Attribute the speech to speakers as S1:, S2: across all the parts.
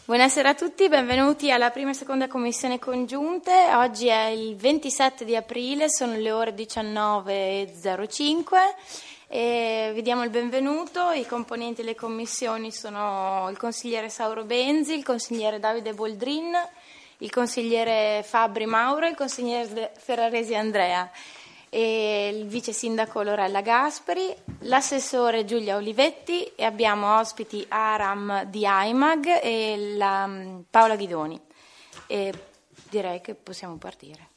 S1: Buonasera a tutti, benvenuti alla prima e seconda commissione congiunte. Oggi è il 27 di aprile, sono le ore 19.05 e vi diamo il benvenuto. I componenti delle commissioni sono il consigliere Sauro Benzi, il consigliere Davide Boldrin, il consigliere Fabri Mauro e il consigliere Ferraresi Andrea, e il vice sindaco Lorella Gasperi, l'assessore Giulia Olivetti, e abbiamo ospiti Aram di AIMAG e Paola Ghidoni. E direi che possiamo partire.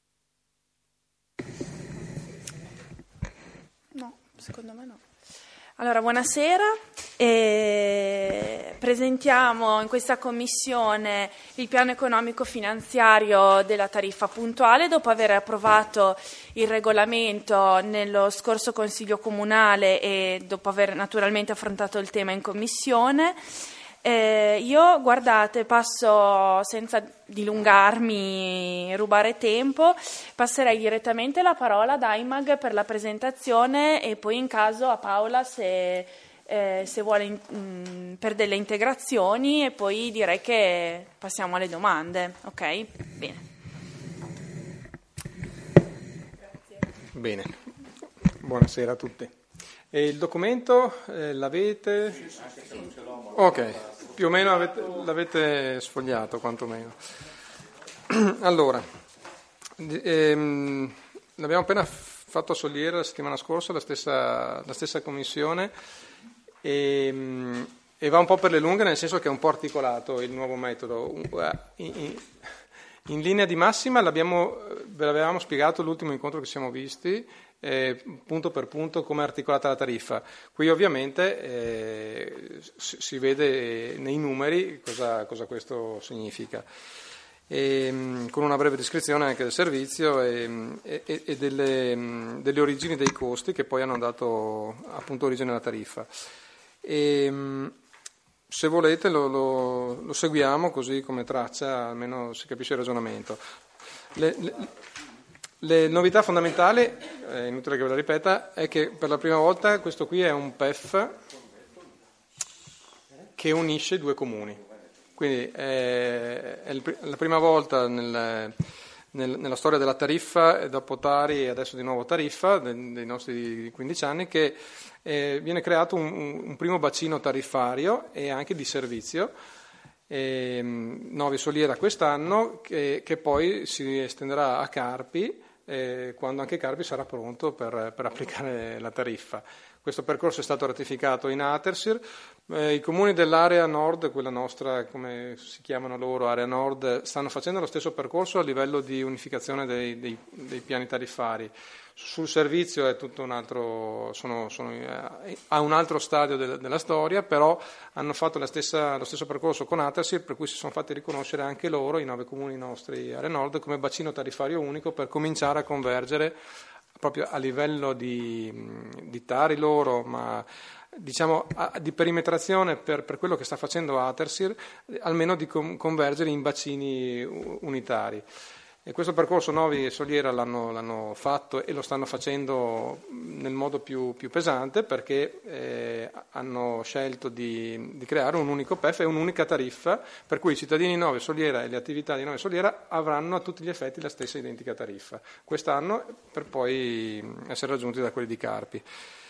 S2: No, secondo me no. Allora, buonasera. Presentiamo in questa commissione il piano economico finanziario della tariffa puntuale dopo aver approvato il regolamento nello scorso Consiglio Comunale e dopo aver naturalmente affrontato il tema in commissione. Io, guardate, passo senza dilungarmi, rubare tempo, passerei direttamente la parola ad AIMAG per la presentazione e poi in caso a Paola se vuole per delle integrazioni, e poi direi che passiamo alle domande. Ok? Bene.
S3: Bene, buonasera a tutti. E il documento l'avete? Sì, anche se non ce l'ho. Ok, più o meno l'avete sfogliato quantomeno. Allora, l'abbiamo appena fatto Soliera la settimana scorsa, la stessa commissione, e va un po' per le lunghe, nel senso che è un po' articolato il nuovo metodo. In linea di massima ve l'avevamo spiegato l'ultimo incontro che siamo visti, punto per punto come è articolata la tariffa. Qui ovviamente si vede nei numeri cosa questo significa, con una breve descrizione anche del servizio e delle origini dei costi che poi hanno dato appunto origine alla tariffa. Se volete lo seguiamo così come traccia, almeno si capisce il ragionamento. Le novità fondamentali, è inutile che ve la ripeta, è che per la prima volta questo qui è un PEF che unisce due comuni. Quindi è la prima volta nella storia della tariffa, dopo Tari e adesso di nuovo tariffa, dei nostri 15 anni, che viene creato un primo bacino tariffario e anche di servizio, Novi Soliera quest'anno, che poi si estenderà a Carpi, quando anche Carpi sarà pronto per applicare la tariffa. Questo percorso è stato ratificato in Atersir. I comuni dell'area nord, quella nostra, come si chiamano loro, area nord, stanno facendo lo stesso percorso a livello di unificazione dei piani tariffari. Sul servizio è tutto un altro, a un altro stadio della storia, però hanno fatto lo stesso percorso con Atersir, per cui si sono fatti riconoscere anche loro, i 9 comuni nostri area nord, come bacino tariffario unico per cominciare a convergere proprio a livello di Tari loro, ma diciamo di perimetrazione per quello che sta facendo Atersir, almeno di convergere in bacini unitari. E questo percorso Novi e Soliera l'hanno fatto e lo stanno facendo nel modo più pesante, perché hanno scelto di creare un unico PEF e un'unica tariffa, per cui i cittadini di Novi e Soliera e le attività di Novi e Soliera avranno a tutti gli effetti la stessa identica tariffa quest'anno, per poi essere raggiunti da quelli di Carpi.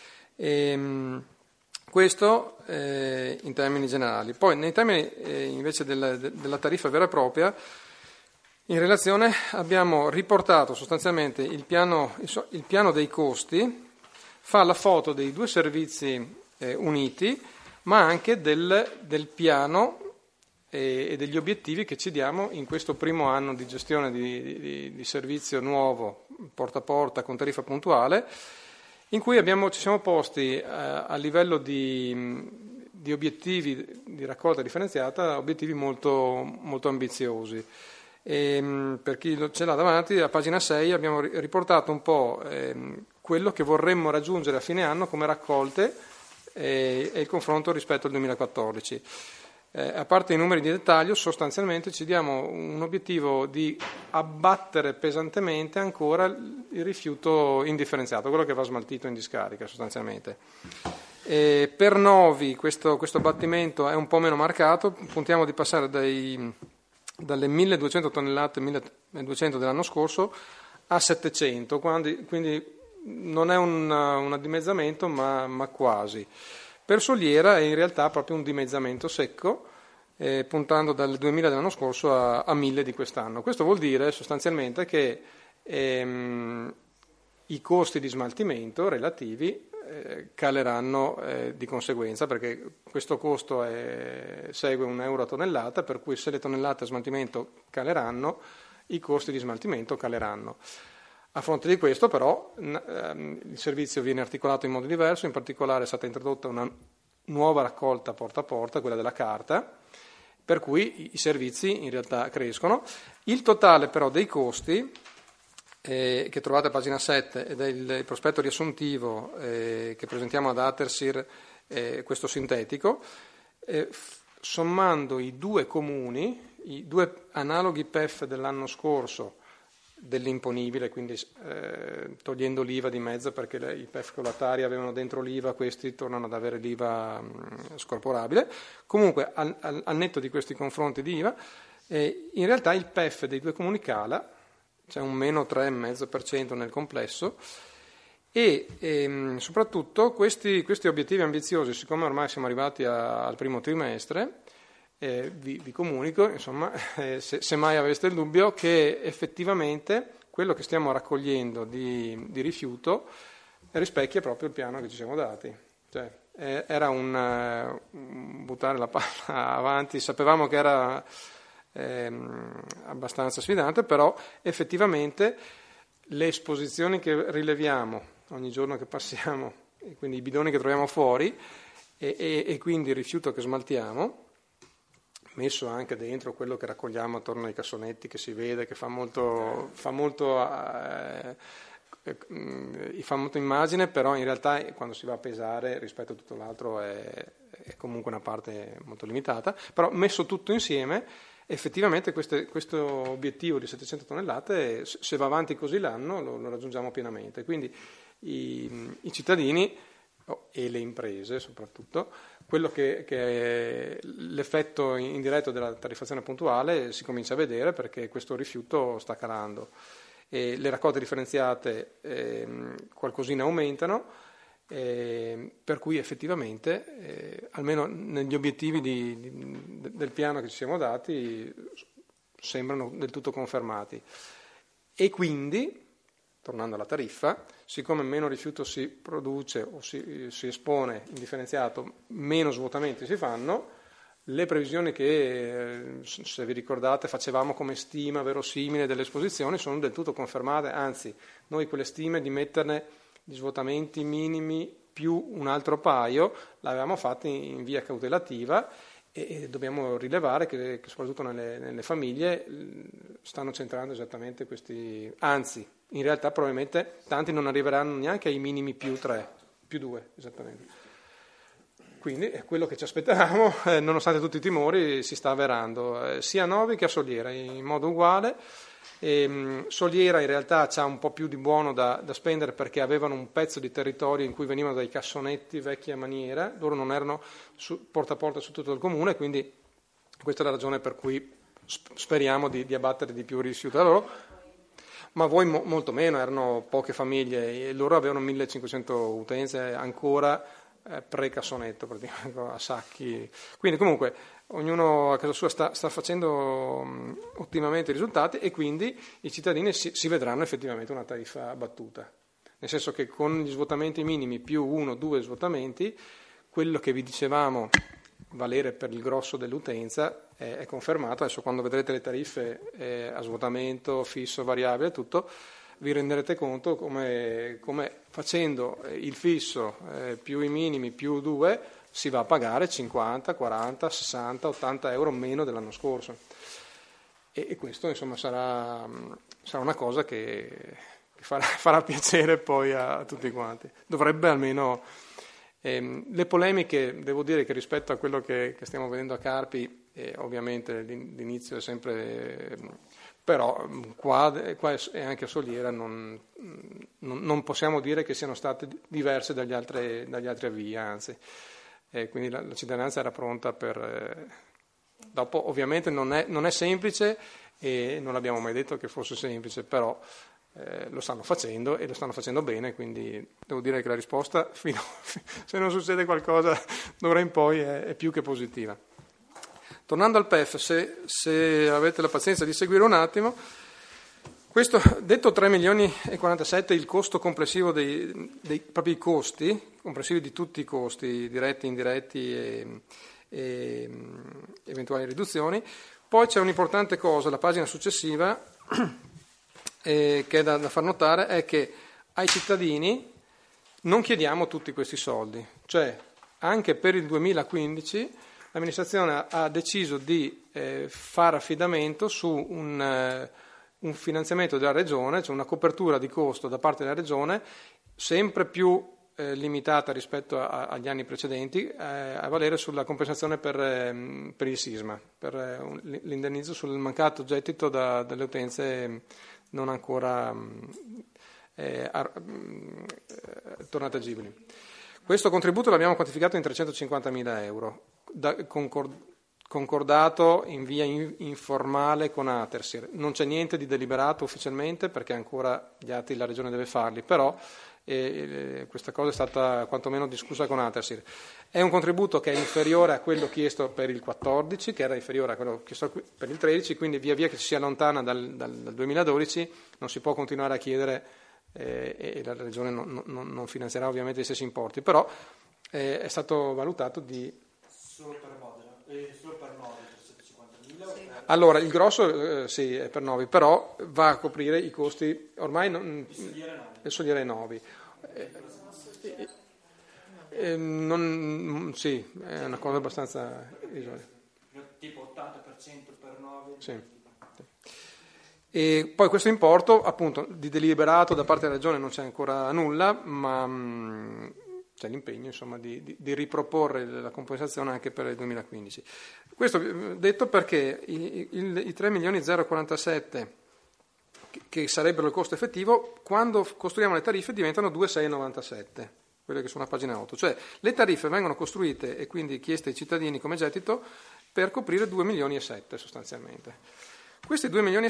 S3: Questo in termini generali. Poi nei termini invece della tariffa vera e propria, in relazione abbiamo riportato sostanzialmente il piano dei costi, fa la foto dei due servizi uniti, ma anche del piano e degli obiettivi che ci diamo in questo primo anno di gestione di servizio nuovo, porta a porta, con tariffa puntuale, in cui ci siamo posti a livello di obiettivi di raccolta differenziata, obiettivi molto, molto ambiziosi. Per chi ce l'ha davanti, a pagina 6 abbiamo riportato un po' quello che vorremmo raggiungere a fine anno come raccolte e il confronto rispetto al 2014. A parte i numeri di dettaglio, sostanzialmente ci diamo un obiettivo di abbattere pesantemente ancora il rifiuto indifferenziato, quello che va smaltito in discarica sostanzialmente. Per Novi questo abbattimento è un po' meno marcato, puntiamo di passare dalle 1200 tonnellate, 1200 dell'anno scorso, a 700, quindi non è un dimezzamento ma quasi. Per Soliera è in realtà proprio un dimezzamento secco, puntando dal 2000 dell'anno scorso a 1000 di quest'anno. Questo vuol dire sostanzialmente che i costi di smaltimento relativi caleranno di conseguenza, perché questo costo segue €1 a tonnellata, per cui se le tonnellate a smaltimento caleranno, i costi di smaltimento caleranno. A fronte di questo però il servizio viene articolato in modo diverso, in particolare è stata introdotta una nuova raccolta porta a porta, quella della carta, per cui i servizi in realtà crescono. Il totale però dei costi, che trovate a pagina 7, ed è il prospetto riassuntivo che presentiamo ad Atersir, questo sintetico, sommando i due comuni, i due analoghi PEF dell'anno scorso, dell'imponibile, quindi togliendo l'IVA di mezzo, perché i PEF colatari avevano dentro l'IVA, questi tornano ad avere l'IVA scorporabile. Comunque al netto di questi confronti di IVA, in realtà il PEF dei due comuni cala, c'è un meno 3,5% nel complesso, e soprattutto questi obiettivi ambiziosi, siccome ormai siamo arrivati al primo trimestre, vi comunico, insomma, se mai aveste il dubbio, che effettivamente quello che stiamo raccogliendo di rifiuto rispecchia proprio il piano che ci siamo dati. Cioè, era un buttare la palla avanti, sapevamo che era abbastanza sfidante, però effettivamente le esposizioni che rileviamo ogni giorno che passiamo, e quindi i bidoni che troviamo fuori, e quindi il rifiuto che smaltiamo, messo anche dentro quello che raccogliamo attorno ai cassonetti, che si vede, che fa molto immagine, però in realtà quando si va a pesare rispetto a tutto l'altro è comunque una parte molto limitata. Però messo tutto insieme, effettivamente questo obiettivo di 700 tonnellate, se va avanti così l'anno, lo raggiungiamo pienamente. Quindi i cittadini e le imprese soprattutto, quello che è l'effetto indiretto della tariffazione puntuale si comincia a vedere, perché questo rifiuto sta calando. E le raccolte differenziate qualcosina aumentano, per cui effettivamente, almeno negli obiettivi del piano che ci siamo dati, sembrano del tutto confermati. E quindi, tornando alla tariffa, siccome meno rifiuto si produce o si espone in differenziato, meno svuotamenti si fanno. Le previsioni che, se vi ricordate, facevamo come stima verosimile delle esposizioni sono del tutto confermate, anzi noi quelle stime di metterne gli svuotamenti minimi più un altro paio l'avevamo fatte in via cautelativa, e dobbiamo rilevare che soprattutto nelle famiglie stanno centrando esattamente questi, anzi in realtà probabilmente tanti non arriveranno neanche ai minimi più 3, più 2 esattamente. Quindi è quello che ci aspettavamo, nonostante tutti i timori, si sta avverando, sia a Novi che a Soliera in modo uguale. Soliera in realtà c'ha un po' più di buono da spendere, perché avevano un pezzo di territorio in cui venivano dai cassonetti vecchia maniera, loro non erano porta a porta su tutto il comune, quindi questa è la ragione per cui speriamo di abbattere di più rifiuto da loro. Ma voi molto meno, erano poche famiglie, e loro avevano 1500 utenze ancora pre-cassonetto, praticamente a sacchi. Quindi comunque ognuno a casa sua sta facendo ottimamente i risultati, e quindi i cittadini si vedranno effettivamente una tariffa abbattuta, nel senso che con gli svuotamenti minimi più 1-2 svuotamenti, quello che vi dicevamo valere per il grosso dell'utenza è confermato. Adesso quando vedrete le tariffe a svuotamento, fisso, variabile, tutto, vi renderete conto come facendo il fisso più i minimi più 2 si va a pagare 50, 40, 60, 80 euro meno dell'anno scorso, e questo insomma sarà una cosa che farà piacere poi a tutti quanti. Dovrebbe almeno le polemiche, devo dire che rispetto a quello che stiamo vedendo a Carpi, ovviamente l'inizio è sempre però qua e anche a Soliera non possiamo dire che siano state diverse dagli altri avvii, anzi. Quindi la cittadinanza era pronta per... Dopo ovviamente non è semplice e non abbiamo mai detto che fosse semplice, però lo stanno facendo e lo stanno facendo bene, quindi devo dire che la risposta, se non succede qualcosa d'ora in poi, è più che positiva. Tornando al PEF, se avete la pazienza di seguire un attimo, questo detto 3 milioni e 47 il costo complessivo proprio i costi, complessivi di tutti i costi, diretti, indiretti e eventuali riduzioni. Poi c'è un'importante cosa, la pagina successiva, che è da far notare, è che ai cittadini non chiediamo tutti questi soldi, cioè anche per il 2015 l'amministrazione ha deciso di fare affidamento su un finanziamento della Regione, cioè una copertura di costo da parte della Regione sempre più limitata rispetto agli anni precedenti, a valere sulla compensazione per il sisma, per l'indennizzo sul mancato gettito dalle utenze non ancora tornate agibili. Questo contributo l'abbiamo quantificato in 350.000 euro, concordato in via informale con Atersir. Non c'è niente di deliberato ufficialmente perché ancora gli atti la Regione deve farli, però questa cosa è stata quantomeno discussa con Atersir. È un contributo che è inferiore a quello chiesto per il 14, che era inferiore a quello chiesto per il 13, quindi via via che si allontana dal 2012 non si può continuare a chiedere e la Regione non finanzierà ovviamente gli stessi importi, però è stato valutato di...
S4: Solo per Modena, solo per Novi 350.000? Sì.
S3: Allora, il grosso sì, è per Novi, però va a coprire i costi, ormai Soliera Novi. Sì, è una cosa abbastanza isolata.
S4: Tipo 80% per Novi?
S3: Sì. E poi questo importo, appunto, di deliberato da parte della Regione non c'è ancora nulla, ma c'è l'impegno, insomma, di riproporre la compensazione anche per il 2015. Questo detto perché i 3.047.000 che sarebbero il costo effettivo, quando costruiamo le tariffe diventano 2.697, quelle che sono a pagina 8. Cioè le tariffe vengono costruite e quindi chieste ai cittadini come gettito per coprire 2,7 milioni sostanzialmente. Questi 2,7 milioni,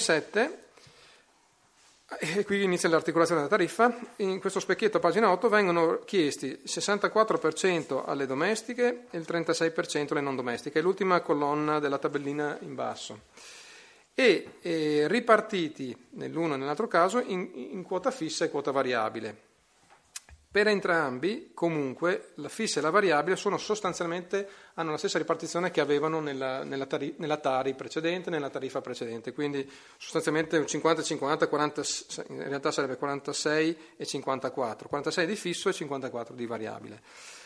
S3: e qui inizia l'articolazione della tariffa, in questo specchietto a pagina 8 vengono chiesti il 64% alle domestiche e il 36% alle non domestiche, è l'ultima colonna della tabellina in basso, e ripartiti nell'uno e nell'altro caso in quota fissa e quota variabile. Per entrambi, comunque, la fissa e la variabile hanno la stessa ripartizione che avevano nella Tari precedente, nella tariffa precedente, quindi sostanzialmente un 50-50, 40, in realtà sarebbe 46 e 54, 46 di fisso e 54 di variabile.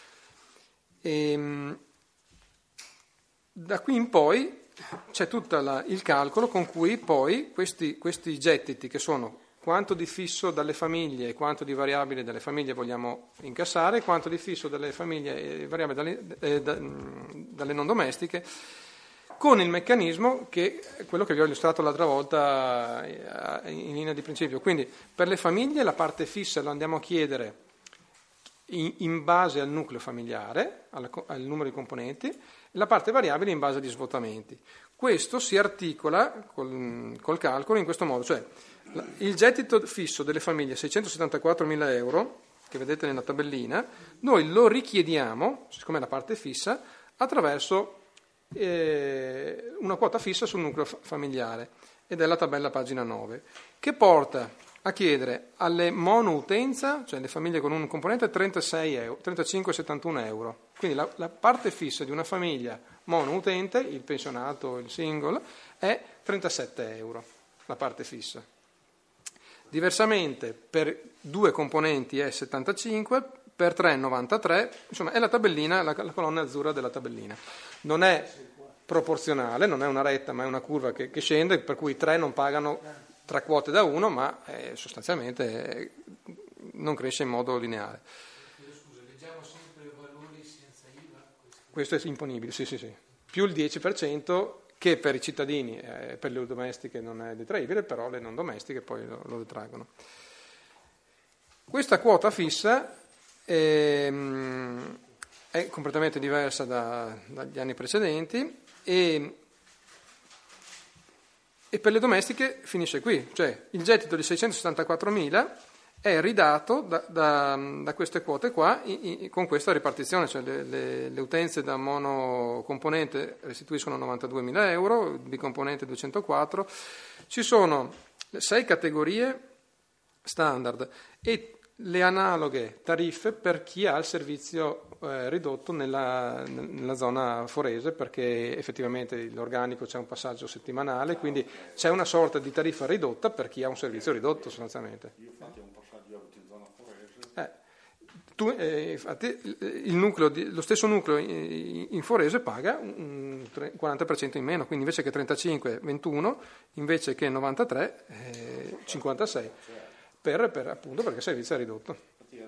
S3: Da qui in poi c'è tutto il calcolo con cui poi questi gettiti, che sono quanto di fisso dalle famiglie e quanto di variabile dalle famiglie vogliamo incassare, quanto di fisso dalle famiglie e variabile dalle non domestiche, con il meccanismo che è quello che vi ho illustrato l'altra volta in linea di principio. Quindi per le famiglie la parte fissa lo andiamo a chiedere in base al nucleo familiare, al numero di componenti, e la parte variabile in base agli svuotamenti. Questo si articola col calcolo in questo modo, cioè il gettito fisso delle famiglie 674.000 euro, che vedete nella tabellina, noi lo richiediamo, siccome è la parte fissa, attraverso una quota fissa sul nucleo familiare, ed è la tabella pagina 9, che porta a chiedere alle monoutenza, cioè le famiglie con un componente, 35,71 euro. Quindi la parte fissa di una famiglia monoutente, il pensionato, il single, è 37 euro, la parte fissa. Diversamente per 2 componenti è 75, per 3 è 93, insomma è la tabellina, la colonna azzurra della tabellina. Non è proporzionale, non è una retta, ma è una curva che scende, per cui 3 non pagano 3 quote da 1, ma sostanzialmente non cresce in modo lineare.
S4: Scusa, leggiamo sempre valori senza IVA?
S3: Questo è imponibile, sì. Più il 10% che per i cittadini, per le domestiche non è detraibile, però le non domestiche poi lo detraggono. Questa quota fissa è completamente diversa dagli anni precedenti e per le domestiche finisce qui, cioè il gettito di 674.000 è ridato da queste quote qua con questa ripartizione, cioè le utenze da monocomponente restituiscono 92.000 euro, il bicomponente 204, ci sono 6 categorie standard e le analoghe tariffe per chi ha il servizio ridotto nella zona forese, perché effettivamente l'organico c'è un passaggio settimanale, quindi c'è una sorta di tariffa ridotta per chi ha un servizio ridotto sostanzialmente.
S5: Io infatti ho un passaggio in zona forese.
S3: Infatti lo stesso nucleo in forese paga un 40% in meno, quindi invece che 35, 21, invece che 93, 56. Appunto perché il servizio è ridotto.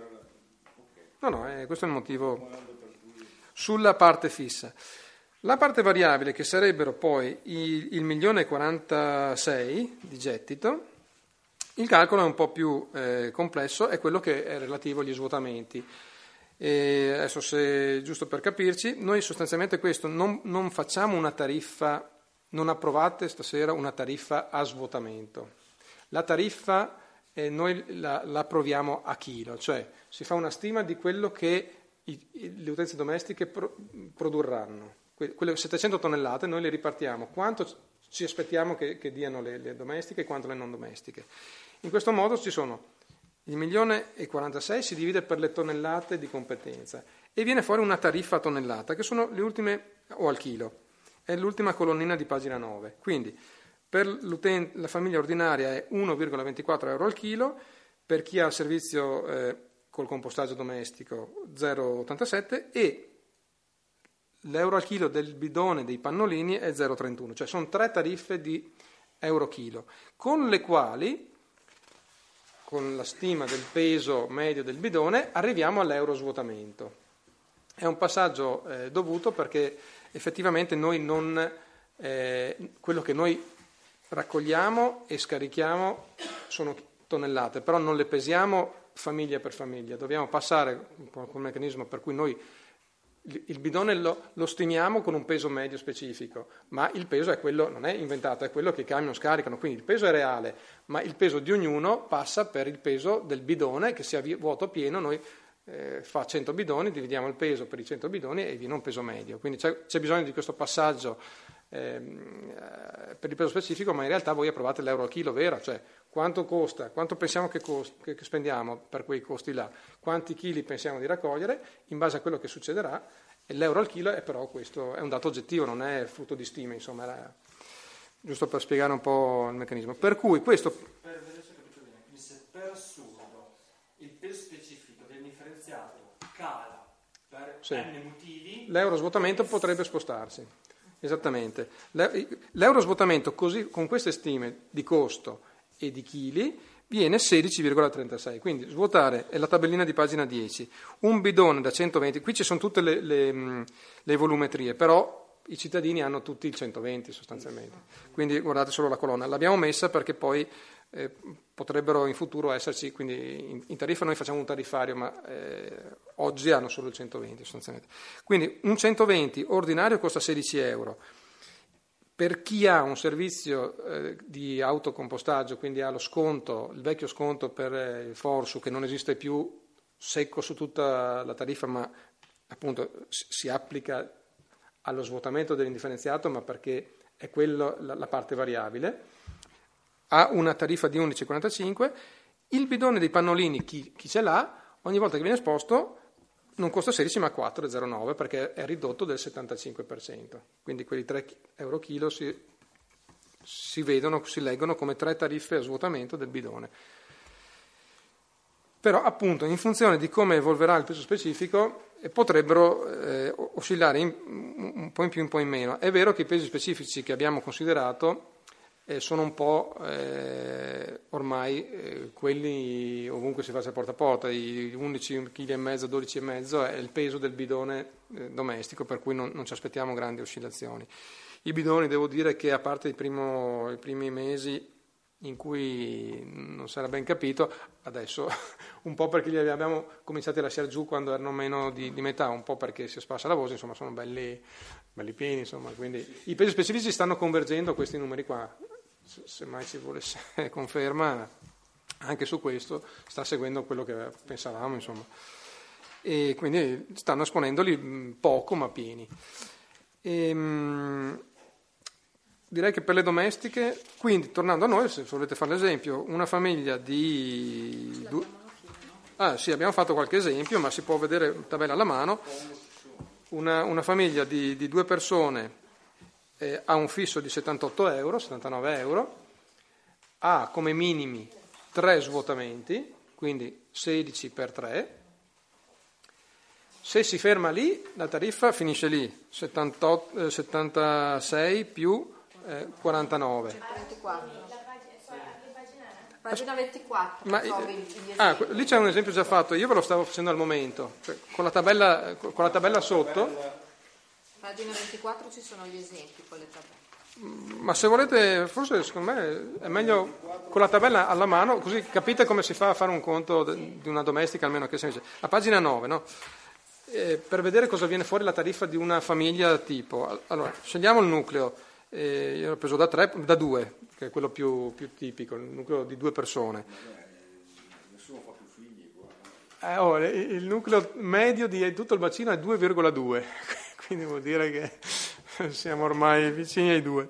S3: Questo è il motivo sulla parte fissa. La parte variabile, che sarebbero poi il 1.046.000 di gettito, il calcolo è un po' più complesso, è quello che è relativo agli svuotamenti. E adesso, giusto per capirci, noi sostanzialmente questo non facciamo una tariffa, non approvate stasera una tariffa a svuotamento. La tariffa noi la approviamo a chilo, cioè si fa una stima di quello che le utenze domestiche produrranno. Quelle 700 tonnellate noi le ripartiamo, quanto ci aspettiamo che diano le domestiche e quanto le non domestiche. In questo modo ci sono il 1.046.000 si divide per le tonnellate di competenza e viene fuori una tariffa a tonnellata, che sono le ultime, o al chilo, è l'ultima colonnina di pagina 9. Quindi per la famiglia ordinaria è 1,24 euro al chilo, per chi ha il servizio col compostaggio domestico 0,87 e l'euro al chilo del bidone dei pannolini è 0,31, cioè sono 3 tariffe di euro chilo, con le quali, con la stima del peso medio del bidone, arriviamo all'euro svuotamento. È un passaggio dovuto perché effettivamente noi quello che noi raccogliamo e scarichiamo sono tonnellate, però non le pesiamo famiglia per famiglia, dobbiamo passare con un meccanismo per cui noi il bidone lo stimiamo con un peso medio specifico, ma il peso è quello, non è inventato, è quello che i camion scaricano, quindi il peso è reale, ma il peso di ognuno passa per il peso del bidone, che sia vuoto o pieno, noi fa 100 bidoni, dividiamo il peso per i 100 bidoni e viene un peso medio, quindi c'è bisogno di questo passaggio per il peso specifico, ma in realtà voi approvate l'euro al chilo vera, cioè quanto costa, quanto pensiamo che spendiamo per quei costi là, quanti chili pensiamo di raccogliere, in base a quello che succederà, e l'euro al chilo è però questo, è un dato oggettivo, non è frutto di stime, insomma, era giusto per spiegare un po' il meccanismo. Per cui questo...
S4: Per vedere se ho capito bene, quindi se per assurdo il peso specifico del differenziato cala per n motivi...
S3: L'euro svuotamento potrebbe spostarsi. Esattamente. L'euro svuotamento così, con queste stime di costo e di chili viene 16,36, quindi svuotare è la tabellina di pagina 10, un bidone da 120, qui ci sono tutte le volumetrie, però i cittadini hanno tutti il 120 sostanzialmente, quindi guardate solo la colonna, l'abbiamo messa perché poi potrebbero in futuro esserci, quindi in tariffa noi facciamo un tariffario, ma oggi hanno solo il 120 sostanzialmente. Quindi un 120 ordinario costa 16 euro. Per chi ha un servizio di autocompostaggio, quindi ha lo sconto, il vecchio sconto per il Forsu, che non esiste più secco su tutta la tariffa, ma appunto si applica allo svuotamento dell'indifferenziato, ma perché è quello la parte variabile, ha una tariffa di 11,45, il bidone dei pannolini, chi ce l'ha, ogni volta che viene esposto non costa 16 ma 4,09 perché è ridotto del 75%, quindi quelli 3 euro chilo si vedono, si leggono come 3 tariffe a svuotamento del bidone. Però appunto in funzione di come evolverà il peso specifico potrebbero oscillare un po' in più, un po' in meno. È vero che i pesi specifici che abbiamo considerato sono un po' ormai quelli ovunque si faccia porta a porta, i 11,5 kg, 12,5 è il peso del bidone domestico, per cui non ci aspettiamo grandi oscillazioni. I bidoni, devo dire che a parte i primi mesi in cui non si era ben capito, adesso un po' perché li abbiamo cominciati a lasciare giù quando erano meno di metà, un po' perché si è sparsa la voce, insomma sono belli pieni, insomma, quindi i pesi specifici stanno convergendo a questi numeri qua, se mai ci volesse conferma, anche su questo sta seguendo quello che pensavamo, insomma, e quindi stanno esponendoli poco ma pieni. Direi che per le domestiche, quindi tornando a noi, se volete fare l'esempio, una famiglia di... sì, abbiamo fatto qualche esempio, ma si può vedere tabella alla mano. Una famiglia di 2 persone ha un fisso di 79 euro, ha come minimi 3 svuotamenti, quindi 16 per 3. Se si ferma lì, la tariffa finisce lì, 76 più 49.
S6: 24. Pagina 24.
S3: Lì c'è un esempio già fatto, io ve lo stavo facendo al momento, cioè, con la tabella sotto.
S6: Pagina 24 ci sono gli esempi con le tabelle.
S3: Ma se volete, forse secondo me è meglio con la tabella alla mano, così capite come si fa a fare un conto di una domestica, almeno che semplice. A pagina 9, no? Per vedere cosa viene fuori la tariffa di una famiglia tipo. Allora, scegliamo il nucleo. Io l'ho preso da 2, che è quello più tipico, il nucleo di 2 persone.
S5: Nessuno fa più figli qua.
S3: Il nucleo medio di tutto il bacino è 2,2, quindi vuol dire che siamo ormai vicini ai 2.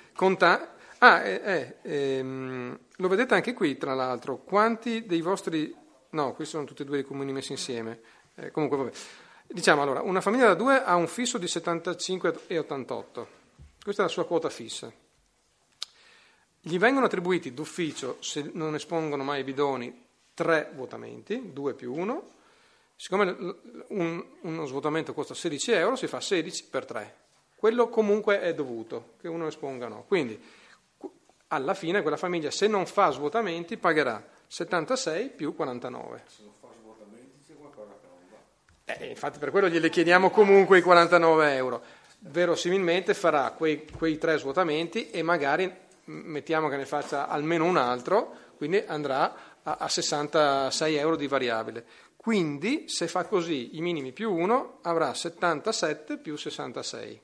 S3: Lo vedete anche qui, tra l'altro, quanti dei vostri... No, questi sono tutti e 2 i comuni messi insieme. Comunque, vabbè. Diciamo, allora, una famiglia da 2 ha un fisso di 75,88. Questa è la sua quota fissa. Gli vengono attribuiti d'ufficio, se non espongono mai i bidoni, 3 vuotamenti, 2 più 1. Siccome uno svuotamento costa 16 euro, si fa 16 per 3. Quello comunque è dovuto, che uno esponga o no. Quindi, alla fine, quella famiglia, se non fa svuotamenti, pagherà 76 più 49.
S5: Se non fa svuotamenti c'è qualcosa che non va.
S3: Infatti per quello gliele chiediamo comunque i 49 euro. Verosimilmente farà quei 3 svuotamenti e magari mettiamo che ne faccia almeno un altro, quindi andrà a 66 euro di variabile. Quindi se fa così i minimi più 1 avrà 77 più 66.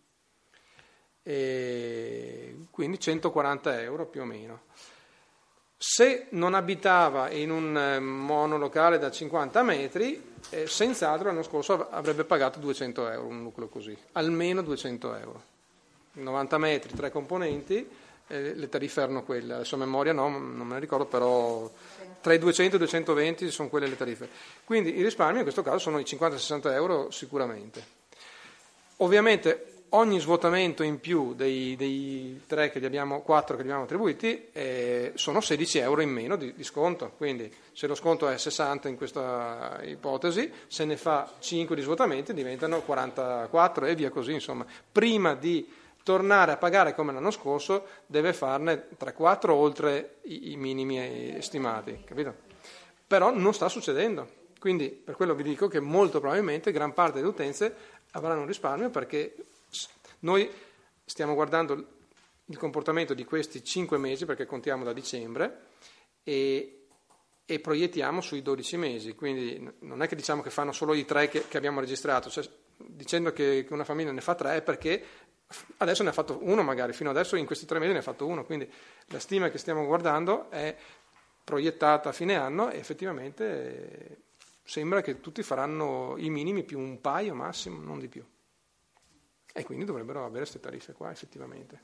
S3: E quindi 140 euro più o meno. Se non abitava in un monolocale da 50 metri, senz'altro l'anno scorso avrebbe pagato 200 euro un nucleo così, almeno 200 euro. 90 metri, 3 componenti, le tariffe erano quelle, adesso a memoria no, non me ne ricordo, però tra i 200 e i 220 sono quelle le tariffe. Quindi i risparmi in questo caso sono i 50-60 euro sicuramente. Ovviamente ogni svuotamento in più dei 4 che gli abbiamo attribuiti sono 16 euro in meno di sconto, quindi se lo sconto è 60 in questa ipotesi, se ne fa 5 di svuotamenti diventano 44 e via così, insomma. Prima di tornare a pagare come l'anno scorso deve farne 3-4 oltre i minimi stimati, capito? Però non sta succedendo, quindi per quello vi dico che molto probabilmente gran parte delle utenze avranno un risparmio, perché noi stiamo guardando il comportamento di questi 5 mesi, perché contiamo da dicembre, e proiettiamo sui 12 mesi, quindi non è che diciamo che fanno solo i 3 che abbiamo registrato, cioè, dicendo che una famiglia ne fa 3 è perché adesso ne ha fatto 1 magari, fino adesso in questi 3 mesi ne ha fatto 1, quindi la stima che stiamo guardando è proiettata a fine anno e effettivamente sembra che tutti faranno i minimi più un paio massimo, non di più. E quindi dovrebbero avere queste tariffe qua, effettivamente.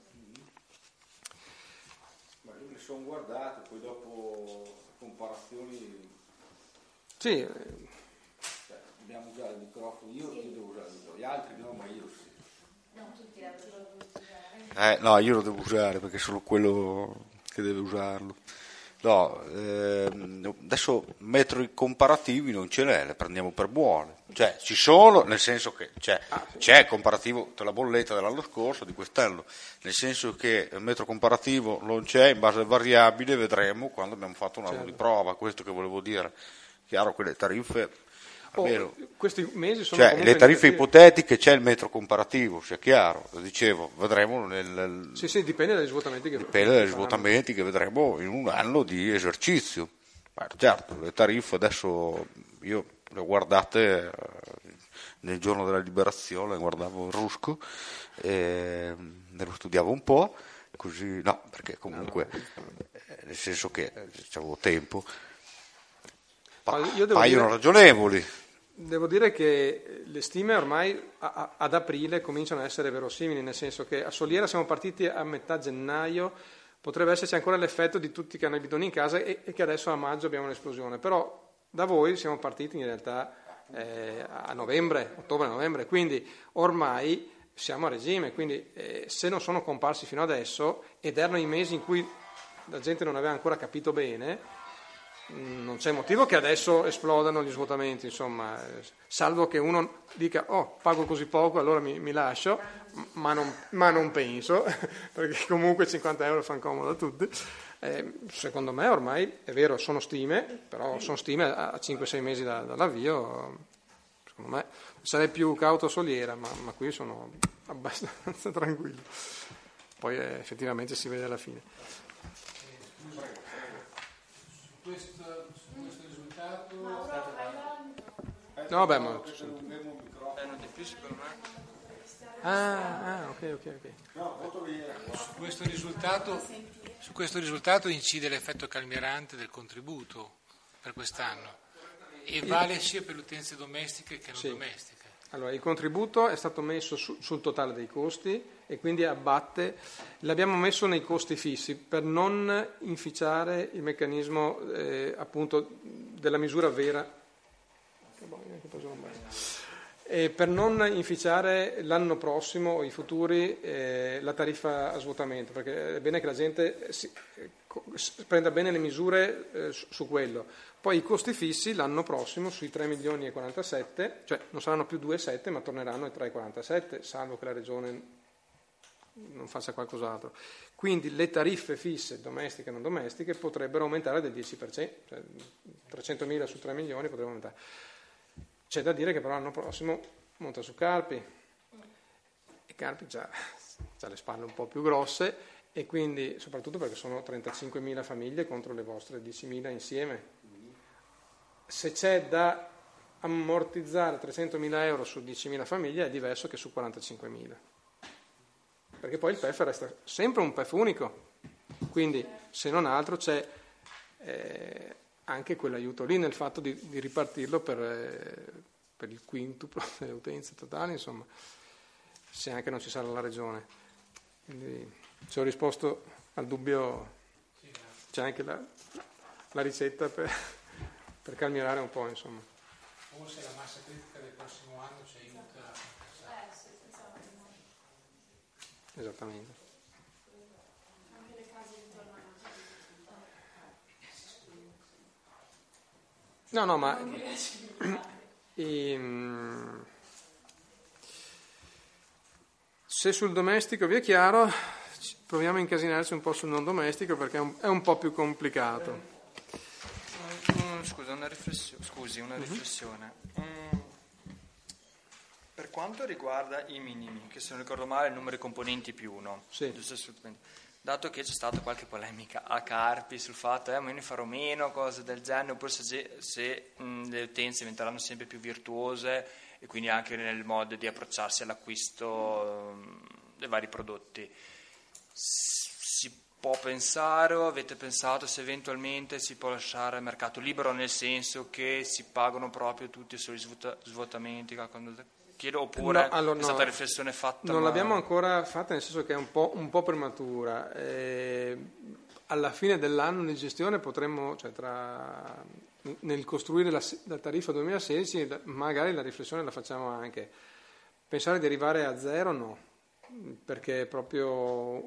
S5: Ma io le sono guardate, poi dopo comparazioni...
S3: Sì.
S5: Dobbiamo usare il microfono, io devo usare il microfono, gli altri no, ma io sì.
S1: No, tutti lo usare.
S5: No, io lo devo usare perché sono quello che deve usarlo. No, adesso metri comparativi non ce n'è, le prendiamo per buone. Cioè, ci sono, nel senso che c'è comparativo tra la bolletta dell'anno scorso di quest'anno, nel senso che il metro comparativo non c'è, in base alle variabili vedremo quando abbiamo fatto un anno di prova, questo che volevo dire. Chiaro, quelle tariffe almeno.
S3: Questi mesi sono
S5: Cioè,
S3: comunque
S5: le tariffe
S3: indicative.
S5: ipotetiche, c'è il metro comparativo, sia chiaro, lo dicevo, vedremo
S3: Sì, dipende dagli svuotamenti
S5: dipende dagli svuotamenti che vedremo in un anno di esercizio. Ma certo, le tariffe adesso io le ho guardate nel giorno della liberazione, guardavo il Rusco, ne lo studiavo un po', così no, perché comunque nel senso che c'avevo tempo, paiono ragionevoli.
S3: Devo dire che le stime ormai ad aprile cominciano a essere verosimili, nel senso che a Soliera siamo partiti a metà gennaio, potrebbe esserci ancora l'effetto di tutti che hanno i bidoni in casa e che adesso a maggio abbiamo un'esplosione, però da voi siamo partiti in realtà a novembre, ottobre-novembre, quindi ormai siamo a regime, quindi se non sono comparsi fino adesso ed erano i mesi in cui la gente non aveva ancora capito bene, non c'è motivo che adesso esplodano gli svuotamenti, insomma, salvo che uno dica pago così poco, allora mi lascio, ma non penso, perché comunque 50 euro fanno comodo a tutti. Secondo me ormai è vero, sono stime, però sono stime a 5-6 mesi dall'avvio. Secondo me sarei più cauto a Soliera, ma qui sono abbastanza tranquillo, poi effettivamente si vede alla fine.
S7: Su questo risultato
S3: No, beh, ma
S4: non di più secondo me.
S3: ok.
S7: Su questo risultato incide l'effetto calmierante del contributo per quest'anno e vale sia per le utenze domestiche che non domestiche.
S3: Allora, il contributo è stato messo sul totale dei costi e quindi abbatte, l'abbiamo messo nei costi fissi per non inficiare il meccanismo appunto della misura vera, e per non inficiare l'anno prossimo o i futuri la tariffa a svuotamento, perché è bene che la gente prenda bene le misure su quello. Poi i costi fissi l'anno prossimo sui 3 milioni e 47, cioè non saranno più 2,7 ma torneranno ai 3,47, salvo che la Regione non faccia qualcos'altro. Quindi le tariffe fisse, domestiche e non domestiche, potrebbero aumentare del 10%, cioè 300.000 su 3 milioni potrebbero aumentare. C'è da dire che però l'anno prossimo monta su Carpi, e Carpi già ha le spalle un po' più grosse, e quindi soprattutto perché sono 35.000 famiglie contro le vostre 10.000 insieme. Se c'è da ammortizzare 300.000 euro su 10.000 famiglie è diverso che su 45.000, perché poi il PEF resta sempre un PEF unico, quindi se non altro c'è anche quell'aiuto lì nel fatto di ripartirlo per il quintuplo delle utenze totali, insomma, se anche non ci sarà la Regione. Quindi ci ho risposto al dubbio, c'è anche la ricetta per calmierare un po', insomma.
S7: Forse la massa critica del prossimo anno ci aiuta.
S3: Esattamente. No, ma se sul domestico vi è chiaro, proviamo a incasinarci un po' sul non domestico perché è un po' più complicato.
S4: Una riflessione. Per quanto riguarda i minimi, che se non ricordo male è il numero di componenti più uno,
S3: sì.
S4: Giusto, assolutamente. Dato che c'è stata qualche polemica a Carpi sul fatto ma io ne farò meno, cose del genere, oppure se le utenze diventeranno sempre più virtuose e quindi anche nel modo di approcciarsi all'acquisto dei vari prodotti, si può pensare o avete pensato se eventualmente si può lasciare il mercato libero, nel senso che si pagano proprio tutti sui svuotamenti, chiedo, oppure è stata riflessione fatta?
S3: Non l'abbiamo ancora fatta, nel senso che è un po' prematura. Alla fine dell'anno di gestione potremmo, cioè nel costruire la tariffa 2016, magari la riflessione la facciamo anche. Pensare di arrivare a zero no, perché è proprio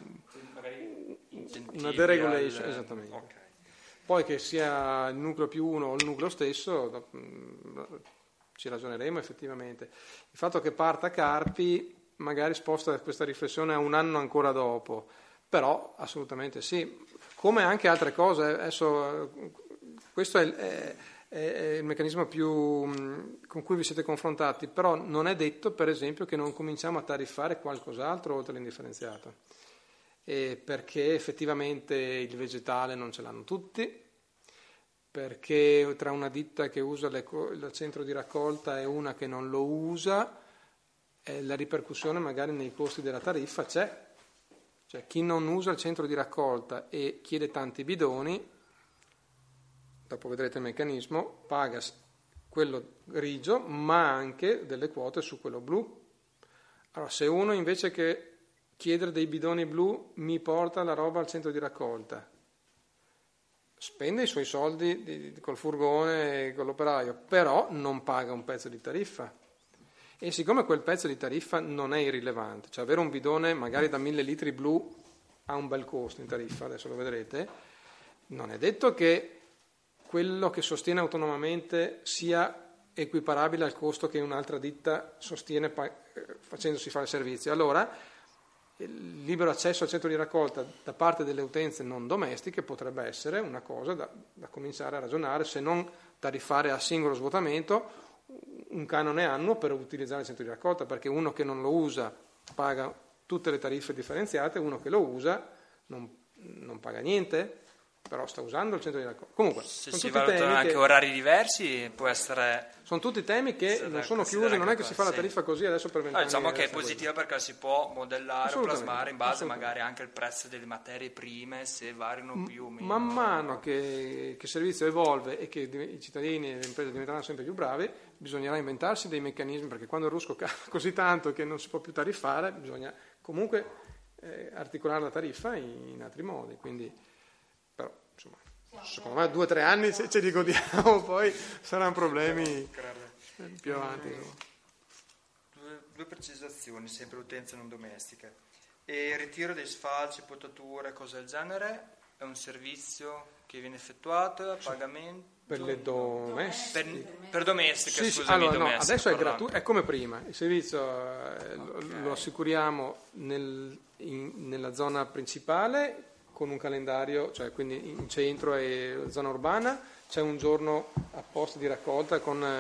S3: una deregulation, esattamente. Okay. Poi che sia il nucleo più uno o il nucleo stesso, ci ragioneremo effettivamente. Il fatto che parta Carpi magari sposta questa riflessione a un anno ancora dopo, però assolutamente sì, come anche altre cose. Adesso questo è è il meccanismo con cui vi siete confrontati, però non è detto, per esempio, che non cominciamo a tariffare qualcos'altro oltre l'indifferenziato, perché effettivamente il vegetale non ce l'hanno tutti, perché tra una ditta che usa il centro di raccolta e una che non lo usa, la ripercussione magari nei costi della tariffa c'è. Cioè chi non usa il centro di raccolta e chiede tanti bidoni, dopo vedrete il meccanismo, paga quello grigio ma anche delle quote su quello blu. Allora se uno invece che chiedere dei bidoni blu mi porta la roba al centro di raccolta, spende i suoi soldi col furgone e con l'operaio, però non paga un pezzo di tariffa. E siccome quel pezzo di tariffa non è irrilevante, cioè avere un bidone magari da 1000 litri blu ha un bel costo in tariffa, adesso lo vedrete, non è detto che quello che sostiene autonomamente sia equiparabile al costo che un'altra ditta sostiene facendosi fare il servizio. Allora il libero accesso al centro di raccolta da parte delle utenze non domestiche potrebbe essere una cosa da cominciare a ragionare, se non tariffare a singolo svuotamento un canone annuo per utilizzare il centro di raccolta, perché uno che non lo usa paga tutte le tariffe differenziate, uno che lo usa non paga niente, però sta usando il centro di raccolta. Comunque,
S4: se si valutano anche orari diversi, può essere...
S3: Sono tutti temi che non sono chiusi, non è che si fa la tariffa così adesso per 20 anni.
S4: Diciamo che è positiva perché si può modellare o plasmare in base magari anche al prezzo delle materie prime, se variano più o meno.
S3: Man mano che il servizio evolve e che i cittadini e le imprese diventeranno sempre più bravi, bisognerà inventarsi dei meccanismi, perché quando il rusco cala così tanto che non si può più tariffare, bisogna comunque articolare la tariffa in altri modi, quindi... Però, insomma, secondo me 2 o 3 anni ce li godiamo, poi saranno problemi più avanti.
S4: Due precisazioni, sempre utenze non domestiche. E il ritiro dei sfalci, potature, cose del genere, è un servizio che viene effettuato a pagamento?
S3: Per le domestiche?
S4: Per domestiche,
S3: sì,
S4: scusami,
S3: allora,
S4: domestiche.
S3: No, adesso è gratuito, è come prima, il servizio lo assicuriamo nella zona principale, con un calendario, cioè quindi in centro e zona urbana, c'è un giorno apposta di raccolta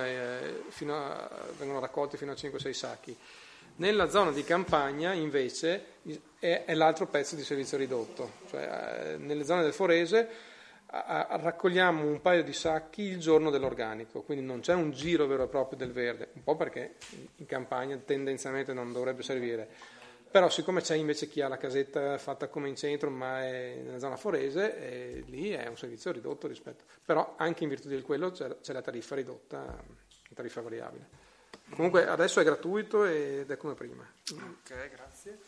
S3: vengono raccolti fino a 5-6 sacchi. Nella zona di campagna invece è l'altro pezzo di servizio ridotto, cioè nelle zone del Forese raccogliamo un paio di sacchi il giorno dell'organico, quindi non c'è un giro vero e proprio del verde, un po' perché in campagna tendenzialmente non dovrebbe servire. Però siccome c'è invece chi ha la casetta fatta come in centro ma è nella zona forese, lì è un servizio ridotto rispetto. Però anche in virtù di quello c'è la tariffa ridotta, la tariffa variabile. Comunque adesso è gratuito ed è come prima.
S4: Ok, grazie.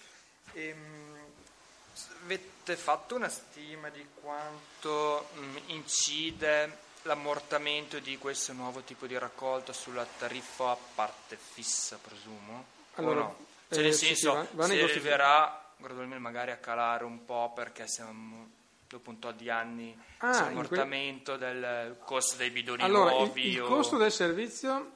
S4: Avete fatto una stima di quanto incide l'ammortamento di questo nuovo tipo di raccolta sulla tariffa a parte fissa, presumo?
S3: Allora,
S4: o no? Cioè nel senso, si arriverà gradualmente magari a calare un po' perché siamo dopo un po' di anni ammortamento del costo dei bidoni nuovi.
S3: Il costo del servizio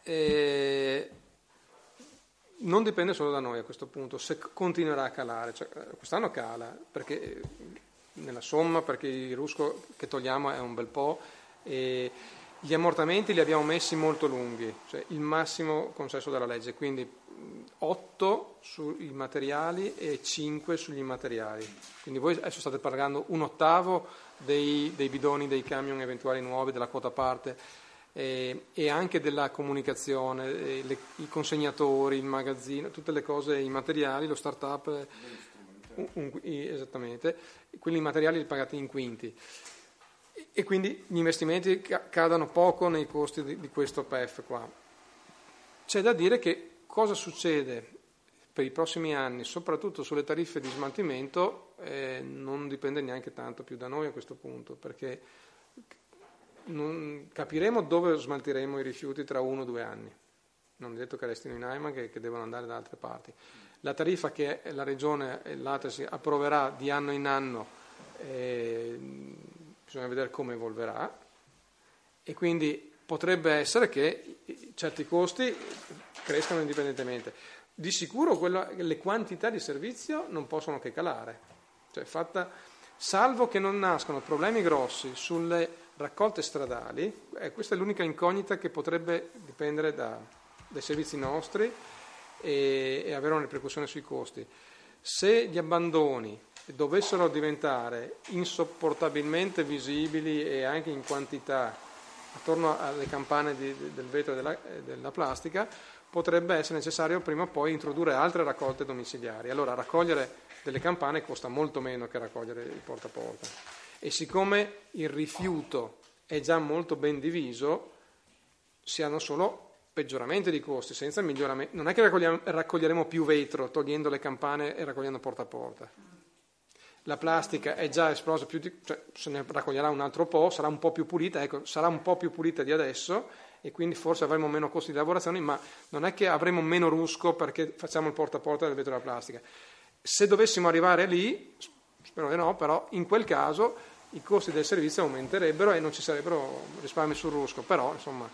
S3: non dipende solo da noi a questo punto, se continuerà a calare, cioè, quest'anno cala perché nella somma, perché il rusco che togliamo è un bel po', e gli ammortamenti li abbiamo messi molto lunghi, cioè il massimo concesso dalla legge, quindi 8 sui materiali e 5 sugli immateriali. Quindi voi adesso state pagando 1/8 dei bidoni, dei camion eventuali nuovi, della quota parte e anche della comunicazione, i consegnatori, il magazzino, tutte le cose immateriali, lo start-up, esattamente, quelli immateriali li pagate in quinti. E quindi gli investimenti cadano poco nei costi di questo PEF qua. C'è da dire che cosa succede per i prossimi anni, soprattutto sulle tariffe di smaltimento, non dipende neanche tanto più da noi a questo punto, perché non capiremo dove smaltiremo i rifiuti tra 1 o 2 anni. Non è detto che restino in AIMA, che devono andare da altre parti. La tariffa che la Regione e l'ATES approverà di anno in anno, bisogna vedere come evolverà, e quindi potrebbe essere che certi costi crescano indipendentemente. Di sicuro le quantità di servizio non possono che calare, cioè fatta salvo che non nascono problemi grossi sulle raccolte stradali, questa è l'unica incognita che potrebbe dipendere dai servizi nostri e avere una ripercussione sui costi. Se gli abbandoni dovessero diventare insopportabilmente visibili e anche in quantità attorno alle campane del vetro e della plastica, potrebbe essere necessario prima o poi introdurre altre raccolte domiciliari. Allora raccogliere delle campane costa molto meno che raccogliere il porta a porta, e siccome il rifiuto è già molto ben diviso, si hanno solo peggioramenti di costi, senza miglioramenti. Non è che raccoglieremo più vetro togliendo le campane e raccogliendo porta a porta. La plastica è già esplosa, se ne raccoglierà un altro po', sarà un po' più pulita, sarà un po' più pulita di adesso, e quindi forse avremo meno costi di lavorazione, ma non è che avremo meno rusco perché facciamo il porta a porta del vetro della plastica. Se dovessimo arrivare lì, spero di no, però in quel caso i costi del servizio aumenterebbero e non ci sarebbero risparmi sul rusco, però insomma.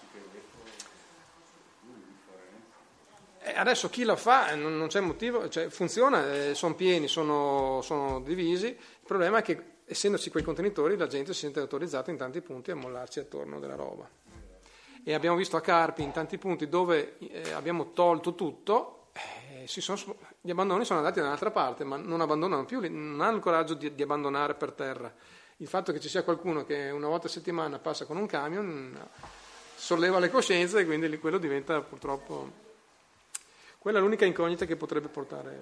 S3: Adesso chi la fa non c'è motivo, funziona, sono pieni, sono divisi. Il problema è che, essendoci quei contenitori, la gente si sente autorizzata in tanti punti a mollarci attorno della roba. E abbiamo visto a Carpi in tanti punti dove abbiamo tolto tutto, gli abbandoni sono andati da un'altra parte, ma non abbandonano più, non hanno il coraggio di abbandonare per terra. Il fatto che ci sia qualcuno che una volta a settimana passa con un camion solleva le coscienze, e quindi quello diventa purtroppo. Quella è l'unica incognita che potrebbe portare.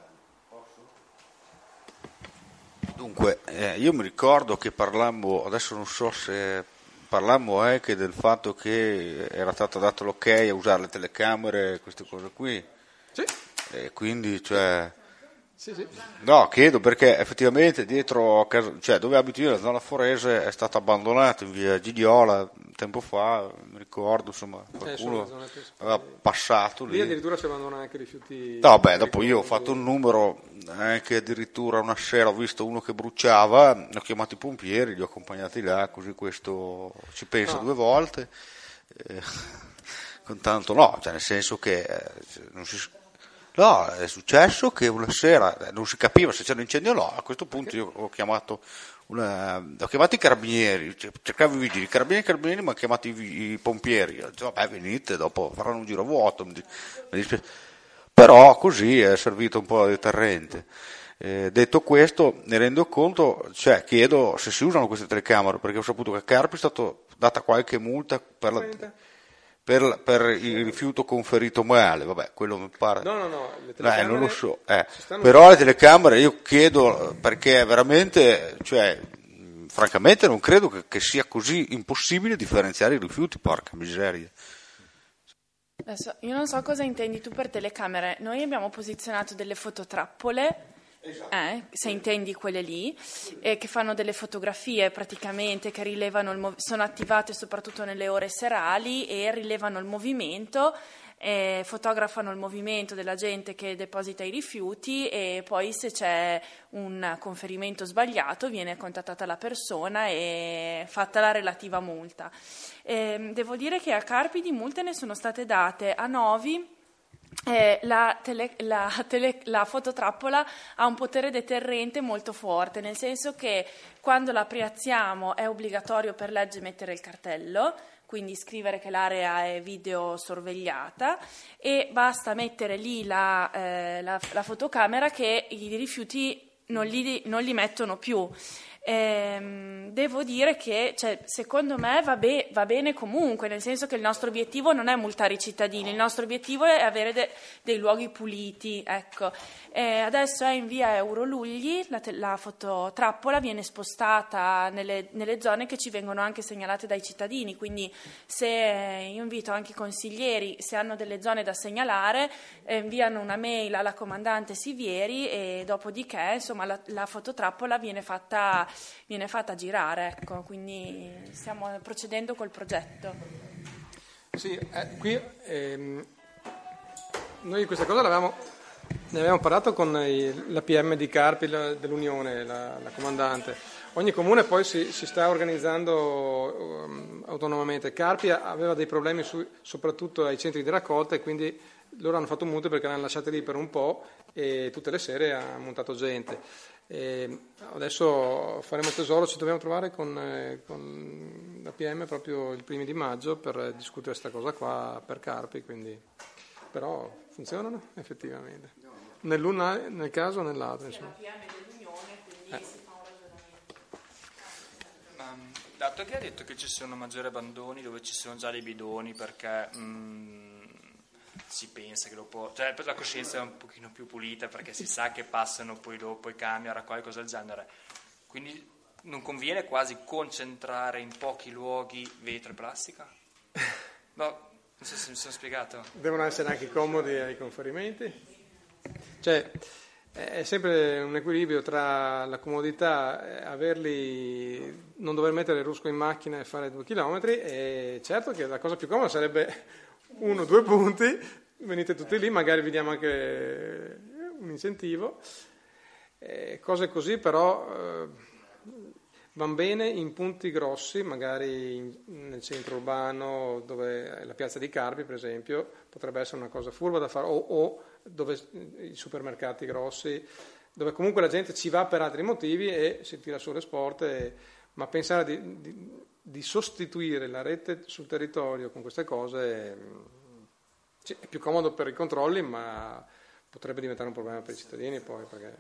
S5: Dunque, io mi ricordo che parlammo, adesso non so se parlammo anche del fatto che era stato dato l'ok a usare le telecamere, queste cose qui.
S3: Sì.
S5: E quindi,
S3: Sì.
S5: No, chiedo perché effettivamente dietro casa, dove abito io, la zona forese, è stato abbandonato in via Gidiola tempo fa, mi ricordo, insomma, qualcuno aveva passato lì.
S3: Lì addirittura si abbandonano anche rifiuti.
S5: No, dopo io ho fatto un numero, anche addirittura una sera ho visto uno che bruciava, ho chiamato i pompieri, li ho accompagnati là, così questo ci pensa 2 volte. Con tanto no, nel senso che non si. No, è successo che una sera non si capiva se c'era un incendio o no. A questo punto io ho chiamato i carabinieri, cercavo i vigili, i carabinieri mi hanno chiamato i pompieri. Ho detto, vabbè, venite, dopo faranno un giro vuoto. Però così è servito un po' da deterrente. Detto questo, ne rendo conto, chiedo se si usano queste telecamere, perché ho saputo che a Carpi è stata data qualche multa per il rifiuto conferito male, vabbè, quello mi pare.
S3: No, le telecamere
S5: non lo so. Però le telecamere io chiedo, perché veramente, francamente non credo che sia così impossibile differenziare i rifiuti, porca miseria.
S2: Adesso, io non so cosa intendi tu per telecamere. Noi abbiamo posizionato delle fototrappole. Se intendi quelle lì, che fanno delle fotografie praticamente, che rilevano sono attivate soprattutto nelle ore serali e rilevano il movimento, fotografano il movimento della gente che deposita i rifiuti, e poi se c'è un conferimento sbagliato viene contattata la persona e fatta la relativa multa. Devo dire che a Carpi di multe ne sono state date a Novi. La fototrappola ha un potere deterrente molto forte, nel senso che quando la priazziamo è obbligatorio per legge mettere il cartello, quindi scrivere che l'area è videosorvegliata, e basta mettere lì la fotocamera che i rifiuti non li mettono più. Devo dire che secondo me va bene comunque, nel senso che il nostro obiettivo non è multare i cittadini, il nostro obiettivo è avere dei luoghi puliti, ecco. Adesso è in via Eurolugli, la fototrappola viene spostata nelle zone che ci vengono anche segnalate dai cittadini, quindi io invito anche i consiglieri, se hanno delle zone da segnalare, inviano una mail alla comandante Sivieri, e dopodiché insomma la fototrappola viene fatta girare, ecco, quindi stiamo procedendo col progetto.
S3: Sì, qui noi questa cosa ne avevamo parlato con la PM di Carpi dell'Unione, la comandante. Ogni comune poi si sta organizzando autonomamente. Carpi aveva dei problemi soprattutto ai centri di raccolta, e quindi loro hanno fatto multe perché l'hanno lasciate lì per un po' e tutte le sere ha montato gente. Adesso faremo tesoro, ci dobbiamo trovare con la PM proprio il 1° di maggio per discutere questa cosa qua per Carpi, quindi, però funzionano effettivamente, nel caso o nell'altro. Insomma.
S4: Dato che ha detto che ci sono maggiori abbandoni dove ci sono già dei bidoni perché si pensa che dopo, cioè la coscienza è un pochino più pulita perché si sa che passano poi dopo i camion, raccogli, cose del genere, quindi non conviene quasi concentrare in pochi luoghi vetro e plastica? No, non so se mi sono spiegato.
S3: Devono essere anche comodi ai conferimenti, cioè è sempre un equilibrio tra la comodità, averli, non dover mettere il rusco in macchina e fare 2 chilometri, e certo che la cosa più comoda sarebbe 1 o 2 punti, venite tutti lì, magari vi diamo anche un incentivo, cose così, però van bene in punti grossi, magari nel centro urbano, dove è la piazza di Carpi per esempio, potrebbe essere una cosa furba da fare, o dove i supermercati grossi, dove comunque la gente ci va per altri motivi e si tira su le sport, ma pensare di sostituire la rete sul territorio con queste cose sì, è più comodo per i controlli, ma potrebbe diventare un problema per i cittadini poi, perché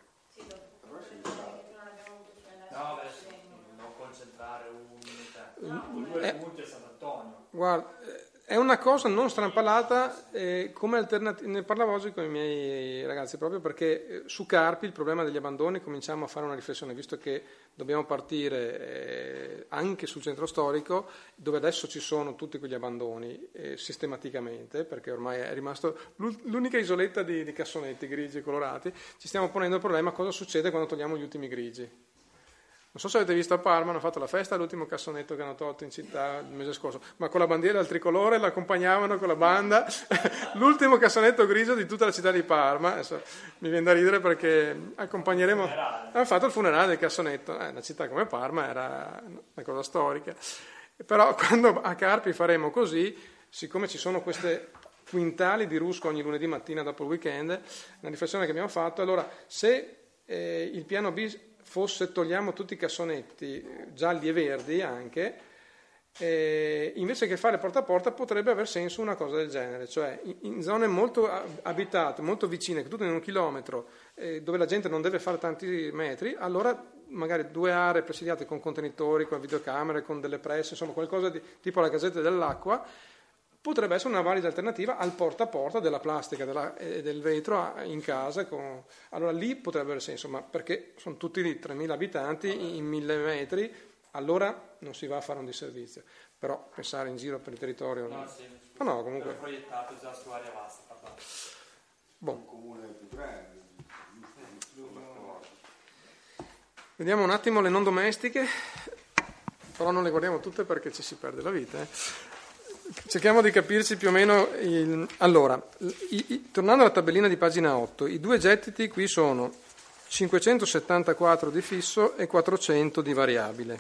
S4: no, non concentrare un 2 punti a Sant'Antonio.
S3: Guarda, è una cosa non strampalata, come alternativa, ne parlavo oggi con i miei ragazzi proprio perché su Carpi il problema degli abbandoni cominciamo a fare una riflessione, visto che dobbiamo partire anche sul centro storico, dove adesso ci sono tutti quegli abbandoni sistematicamente, perché ormai è rimasto l'unica isoletta di cassonetti grigi e colorati. Ci stiamo ponendo il problema cosa succede quando togliamo gli ultimi grigi. Non so se avete visto a Parma, hanno fatto la festa all'ultimo cassonetto che hanno tolto in città il mese scorso, ma con la bandiera del tricolore l'accompagnavano con la banda, l'ultimo cassonetto grigio di tutta la città di Parma. Adesso mi viene da ridere perché accompagneremo, hanno fatto il funerale del cassonetto, una città come Parma era una cosa storica, però quando a Carpi faremo così, siccome ci sono queste quintali di rusco ogni lunedì mattina dopo il weekend, una riflessione che abbiamo fatto, allora se il piano B fosse togliamo tutti i cassonetti gialli e verdi anche, invece che fare porta a porta potrebbe aver senso una cosa del genere, cioè in zone molto abitate, molto vicine, tutto in 1 chilometro, dove la gente non deve fare tanti metri, allora magari 2 aree presidiate con contenitori, con videocamere, con delle presse, insomma qualcosa di tipo la Gazzetta dell'Acqua, potrebbe essere una valida alternativa al porta a porta della plastica e del vetro in casa. Allora lì potrebbe avere senso, ma perché sono tutti lì 3.000 abitanti in 1.000 metri, allora non si va a fare un disservizio. Però pensare in giro per il territorio...
S4: No, sì.
S3: No, comunque...
S4: È proiettato già su area vasta.
S3: Boh. Vediamo un attimo le non domestiche, però non le guardiamo tutte perché ci si perde la vita. Cerchiamo di capirci più o meno. Allora, tornando alla tabellina di pagina 8, i 2 gettiti qui sono 574 di fisso e 400 di variabile.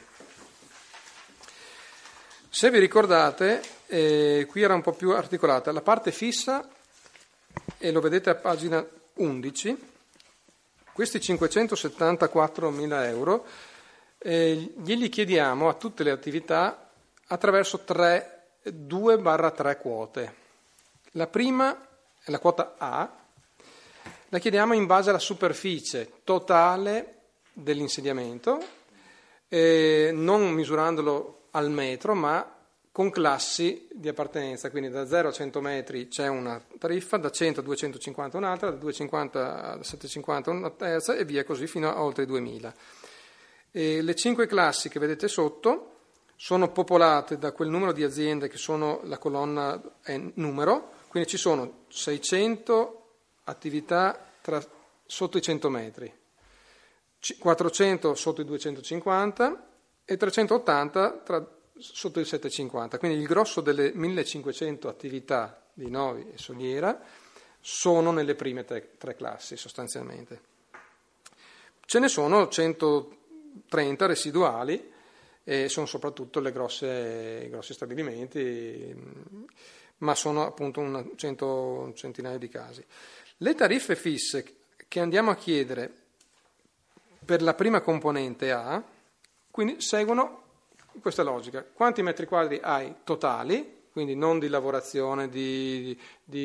S3: Se vi ricordate, qui era un po' più articolata. La parte fissa, e lo vedete a pagina 11, questi 574.000 euro glieli chiediamo a tutte le attività attraverso 2/3 quote. La prima è la quota A, la chiediamo in base alla superficie totale dell'insediamento, non misurandolo al metro, ma con classi di appartenenza, quindi da 0 a 100 metri c'è una tariffa, da 100 a 250 un'altra, da 250 a 750 una terza e via così fino a oltre 2000. Le 5 classi che vedete sotto sono popolate da quel numero di aziende che sono la colonna è numero, quindi ci sono 600 attività sotto i 100 metri, 400 sotto i 250 e 380 sotto i 750, quindi il grosso delle 1500 attività di Novi e Soliera sono nelle prime 3 classi sostanzialmente. Ce ne sono 130 residuali, e sono soprattutto i grossi stabilimenti, ma sono appunto un centinaio di casi. Le tariffe fisse che andiamo a chiedere per la prima componente A, quindi seguono questa logica: quanti metri quadri hai totali, quindi non di lavorazione, di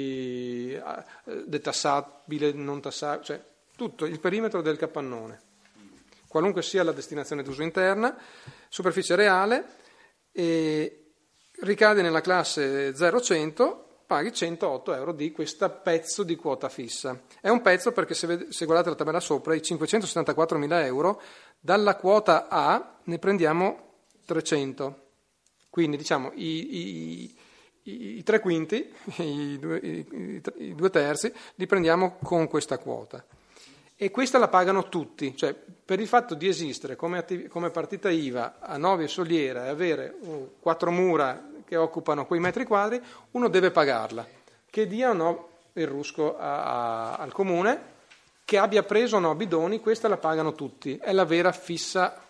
S3: detassabile, non tassabile, cioè tutto il perimetro del capannone, qualunque sia la destinazione d'uso interna, superficie reale, e ricade nella classe 0-100, paghi 108 euro di questo pezzo di quota fissa. È un pezzo perché se guardate la tabella sopra, i 574.000 euro, dalla quota A ne prendiamo 300. Quindi diciamo i 3/5, i 2/3 li prendiamo con questa quota. E questa la pagano tutti, cioè per il fatto di esistere come partita IVA a Novi e Soliera e avere 4 mura che occupano quei metri quadri, uno deve pagarla, che dia o no il rusco al comune, che abbia preso o no bidoni, questa la pagano tutti, è la vera fissa,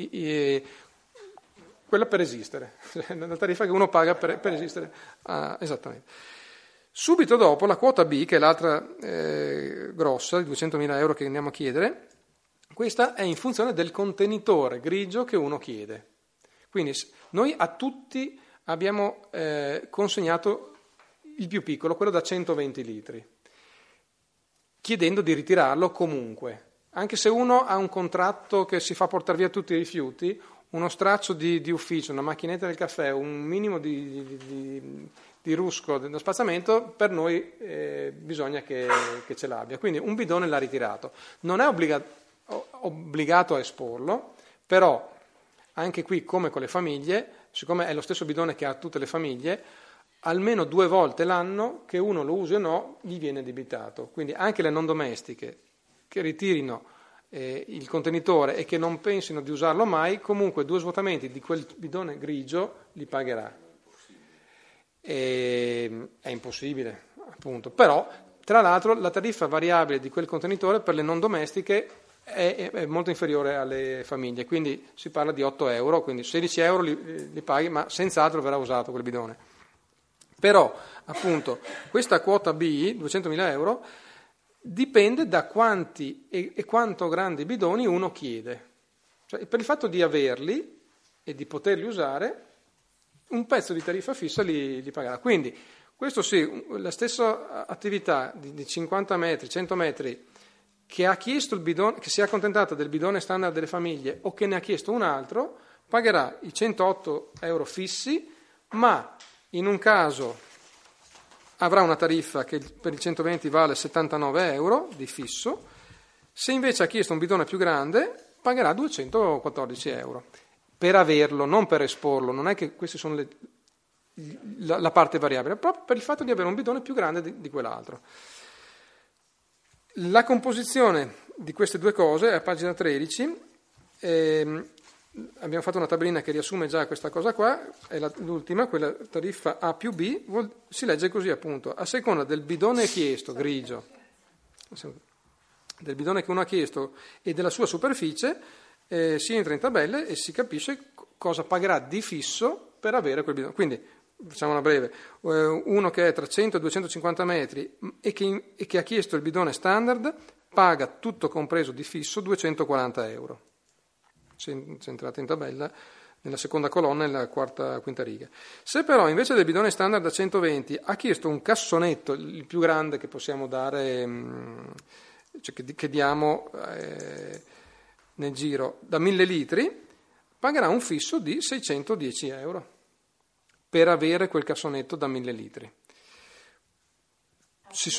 S3: quella per esistere, la tariffa che uno paga per esistere, esattamente. Subito dopo la quota B, che è l'altra grossa, di 200.000 euro che andiamo a chiedere, questa è in funzione del contenitore grigio che uno chiede. Quindi noi a tutti abbiamo consegnato il più piccolo, quello da 120 litri, chiedendo di ritirarlo comunque. Anche se uno ha un contratto che si fa portare via tutti i rifiuti, uno straccio di ufficio, una macchinetta del caffè, un minimo di rusco dello spazzamento, per noi bisogna che ce l'abbia. Quindi un bidone l'ha ritirato. Non è obbligato a esporlo, però anche qui, come con le famiglie, siccome è lo stesso bidone che ha tutte le famiglie, almeno 2 volte l'anno, che uno lo usi o no, gli viene addebitato. Quindi anche le non domestiche che ritirino il contenitore e che non pensino di usarlo mai, comunque 2 svuotamenti di quel bidone grigio li pagherà. È impossibile, appunto. Però, tra l'altro, la tariffa variabile di quel contenitore per le non domestiche è molto inferiore alle famiglie, quindi si parla di 8 euro, quindi 16 euro li paghi, ma senz'altro verrà usato quel bidone. Però, appunto, questa quota B, 200.000 euro, dipende da quanti e quanto grandi bidoni uno chiede. Cioè, per il fatto di averli e di poterli usare, un pezzo di tariffa fissa li pagherà. Quindi, questo sì, la stessa attività di 50 metri, 100 metri, che ha chiesto il bidone, che si è accontentata del bidone standard delle famiglie o che ne ha chiesto un altro, pagherà i 108 euro fissi, ma in un caso avrà una tariffa che per il 120 vale 79 euro di fisso, se invece ha chiesto un bidone più grande pagherà 214 euro per averlo, non per esporlo. Non è che queste sono la parte variabile, proprio per il fatto di avere un bidone più grande di quell'altro. La composizione di queste due cose è a pagina 13. Abbiamo fatto una tabellina che riassume già questa cosa qua, è l'ultima, quella tariffa A più B, si legge così appunto: a seconda del bidone chiesto, grigio, del bidone che uno ha chiesto e della sua superficie, si entra in tabelle e si capisce cosa pagherà di fisso per avere quel bidone. Quindi, facciamo una breve, uno che è tra 100 e 250 metri e che ha chiesto il bidone standard paga tutto compreso di fisso 240 euro. Se entrate in tabella, nella seconda colonna e nella quinta riga. Se però invece del bidone standard da 120 ha chiesto un cassonetto, il più grande che possiamo dare, cioè che diamo nel giro, da 1000 litri, pagherà un fisso di 610 euro per avere quel cassonetto da 1000 litri. Si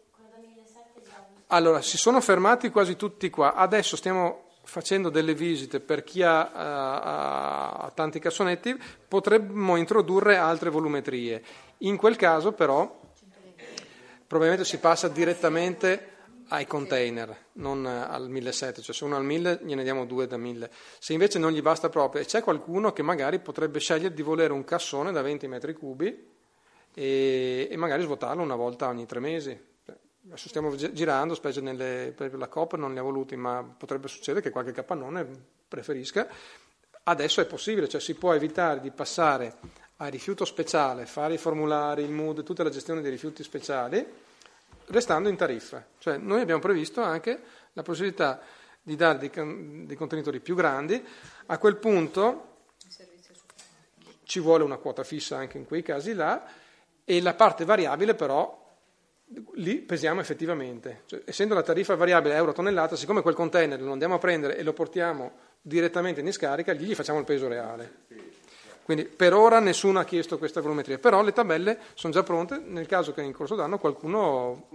S3: sono fermati quasi tutti qua. Adesso stiamo facendo delle visite per chi ha tanti cassonetti, potremmo introdurre altre volumetrie. In quel caso però probabilmente si passa direttamente ai container, non al 1700, cioè se uno ha il 1000 gliene diamo 2 da 1000. Se invece non gli basta proprio, e c'è qualcuno che magari potrebbe scegliere di volere un cassone da 20 metri cubi e magari svuotarlo una volta ogni 3 mesi. Adesso stiamo girando, specie per la COP non li ha voluti, ma potrebbe succedere che qualche capannone preferisca. Adesso è possibile, cioè si può evitare di passare a rifiuto speciale, fare i formulari, il MUD, tutta la gestione dei rifiuti speciali, restando in tariffa. Cioè noi abbiamo previsto anche la possibilità di dare dei contenitori più grandi. A quel punto ci vuole una quota fissa anche in quei casi là, e la parte variabile però lì pesiamo effettivamente. Cioè, essendo la tariffa variabile euro tonnellata, siccome quel container lo andiamo a prendere e lo portiamo direttamente in discarica, gli facciamo il peso reale. Quindi per ora nessuno ha chiesto questa volumetria, però le tabelle sono già pronte nel caso che in corso d'anno qualcuno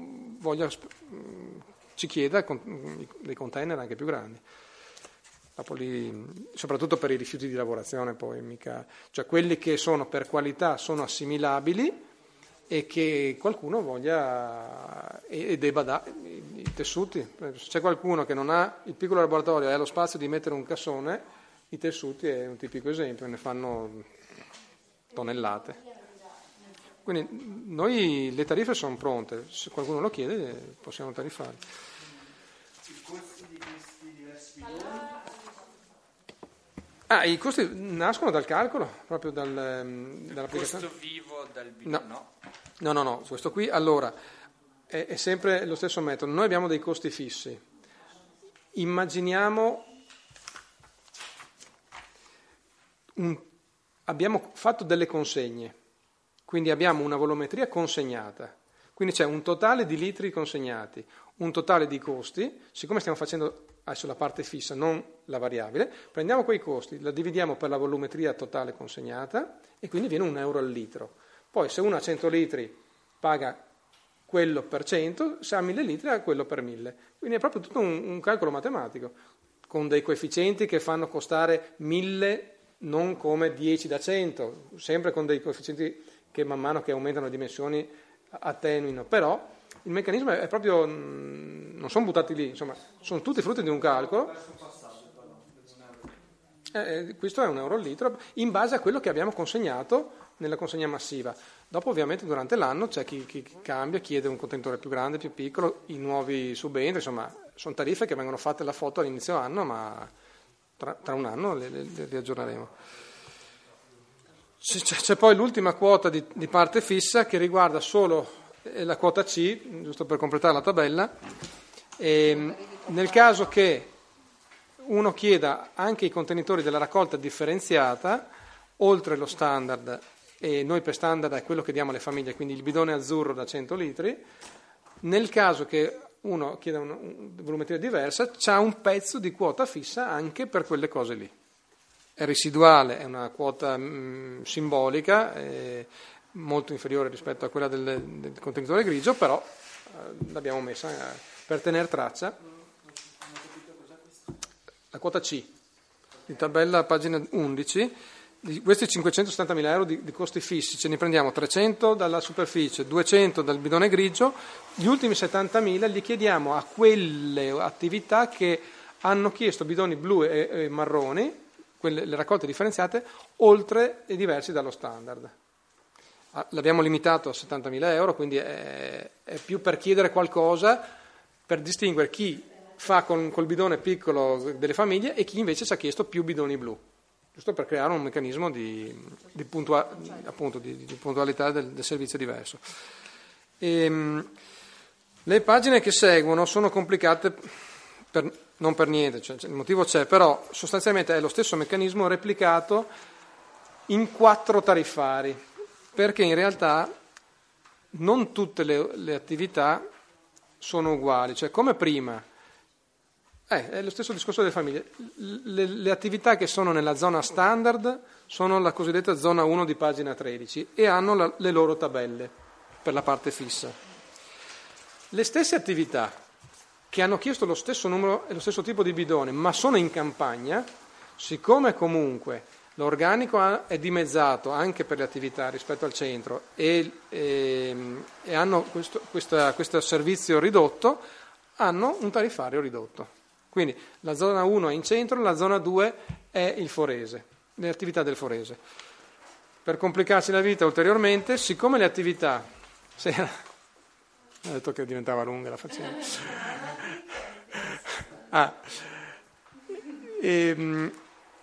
S3: ci chieda dei container anche più grandi. Dopo lì, soprattutto per i rifiuti di lavorazione, poi cioè quelli che sono per qualità sono assimilabili e che qualcuno voglia e debba dare i tessuti. Se c'è qualcuno che non ha il piccolo laboratorio e ha lo spazio di mettere un cassone, i tessuti è un tipico esempio, ne fanno tonnellate. Quindi noi le tariffe sono pronte, se qualcuno lo chiede possiamo tariffare.
S8: I costi di questi diversi bidoni?
S3: I costi nascono dal calcolo, proprio dall'applicazione.
S4: Il costo vivo del bidone, no?
S3: No, questo qui allora è sempre lo stesso metodo. Noi abbiamo dei costi fissi. Immaginiamo abbiamo fatto delle consegne, quindi abbiamo una volumetria consegnata, quindi c'è un totale di litri consegnati, un totale di costi. Siccome stiamo facendo adesso la parte fissa, non la variabile, prendiamo quei costi, la dividiamo per la volumetria totale consegnata e quindi viene €1 al litro. Poi se uno ha 100 litri paga quello per 100, se ha 1000 litri ha quello per 1000. Quindi è proprio tutto un calcolo matematico, con dei coefficienti che fanno costare 1000 non come 10 da 100, sempre con dei coefficienti che man mano che aumentano le dimensioni attenuino, però il meccanismo è proprio, non sono buttati lì, insomma, sono tutti frutti di un calcolo. Questo è €1 al litro in base a quello che abbiamo consegnato nella consegna massiva. Dopo ovviamente durante l'anno c'è chi cambia, chiede un contenitore più grande, più piccolo, i nuovi subentri, insomma sono tariffe che vengono fatte la foto all'inizio anno, ma tra un anno le riaggiorneremo. C'è poi l'ultima quota di parte fissa che riguarda solo la quota C, giusto per completare la tabella. Nel caso che uno chieda anche i contenitori della raccolta differenziata, oltre lo standard, e noi per standard è quello che diamo alle famiglie, quindi il bidone azzurro da 100 litri, nel caso che uno chieda una volumetria diversa, c'ha un pezzo di quota fissa anche per quelle cose lì. È residuale, è una quota simbolica, molto inferiore rispetto a quella del contenitore grigio, però l'abbiamo messa per tenere traccia. La quota C, in tabella pagina 11, di questi 570.000 euro di costi fissi, ce ne prendiamo 300 dalla superficie, 200 dal bidone grigio, gli ultimi 70.000 li chiediamo a quelle attività che hanno chiesto bidoni blu e marroni, le raccolte differenziate, oltre e diversi dallo standard. L'abbiamo limitato a 70.000 euro, quindi è più per chiedere qualcosa, per distinguere chi fa col bidone piccolo delle famiglie e chi invece ci ha chiesto più bidoni blu, giusto per creare un meccanismo di puntualità del servizio diverso. Le pagine che seguono sono complicate non per niente, cioè, il motivo c'è, però sostanzialmente è lo stesso meccanismo replicato in 4 tariffari, perché in realtà non tutte le attività sono uguali, cioè come prima. È lo stesso discorso delle famiglie. Le attività che sono nella zona standard sono la cosiddetta zona 1 di pagina 13 e hanno le loro tabelle per la parte fissa. Le stesse attività che hanno chiesto lo stesso numero e lo stesso tipo di bidone, ma sono in campagna, siccome comunque l'organico è dimezzato anche per le attività rispetto al centro e hanno questo servizio ridotto, hanno un tariffario ridotto. Quindi la zona 1 è in centro, la zona 2 è il forese, le attività del forese. Per complicarci la vita ulteriormente, siccome le attività... ho detto che diventava lunga la faccenda.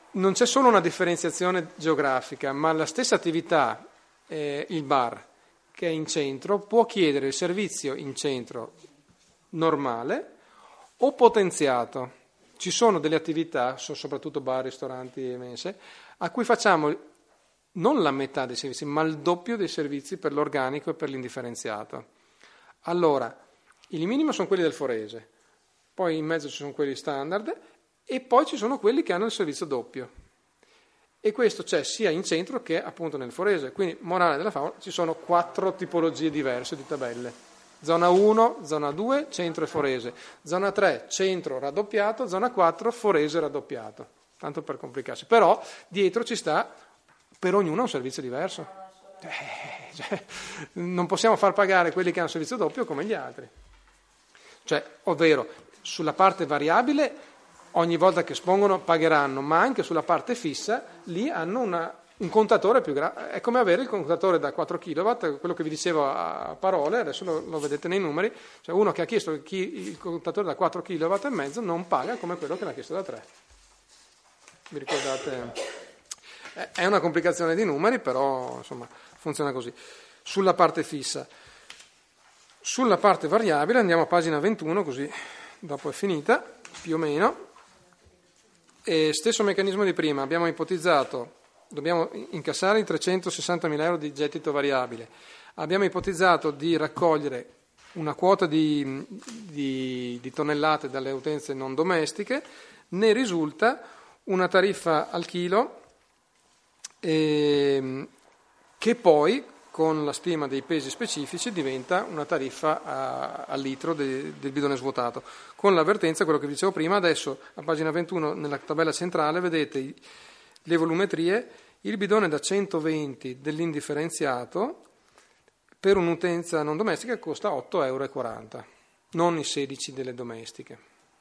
S3: non c'è solo una differenziazione geografica, ma la stessa attività, il bar che è in centro, può chiedere il servizio in centro normale o potenziato. Ci sono delle attività, soprattutto bar, ristoranti e mense, a cui facciamo non la metà dei servizi, ma il doppio dei servizi per l'organico e per l'indifferenziato. Allora, il minimo sono quelli del Forese, poi in mezzo ci sono quelli standard e poi ci sono quelli che hanno il servizio doppio. E questo c'è sia in centro che appunto nel Forese. Quindi, morale della favola, ci sono 4 tipologie diverse di tabelle. Zona 1, zona 2, centro e Forese. Zona 3, centro raddoppiato. Zona 4, Forese raddoppiato. Tanto per complicarsi. Però dietro ci sta per ognuno un servizio diverso. Non possiamo far pagare quelli che hanno servizio doppio come gli altri. Ovvero, sulla parte variabile ogni volta che espongono pagheranno, ma anche sulla parte fissa lì hanno un contatore più grande. È come avere il contatore da 4 kW, quello che vi dicevo a parole, adesso lo vedete nei numeri, cioè uno che ha chiesto il contatore da 4 kW e mezzo non paga come quello che l'ha chiesto da 3. Vi ricordate? È una complicazione di numeri, però insomma funziona così. Sulla parte fissa. Sulla parte variabile andiamo a pagina 21, così dopo è finita, più o meno. E stesso meccanismo di prima, abbiamo ipotizzato, dobbiamo incassare i 360.000 euro di gettito variabile, abbiamo ipotizzato di raccogliere una quota di tonnellate dalle utenze non domestiche, ne risulta una tariffa al chilo che poi con la stima dei pesi specifici diventa una tariffa al litro del bidone svuotato. Con l'avvertenza, quello che vi dicevo prima, adesso a pagina 21 nella tabella centrale vedete le volumetrie, il bidone da 120 dell'indifferenziato per un'utenza non domestica costa 8,40 euro, non i 16 delle domestiche.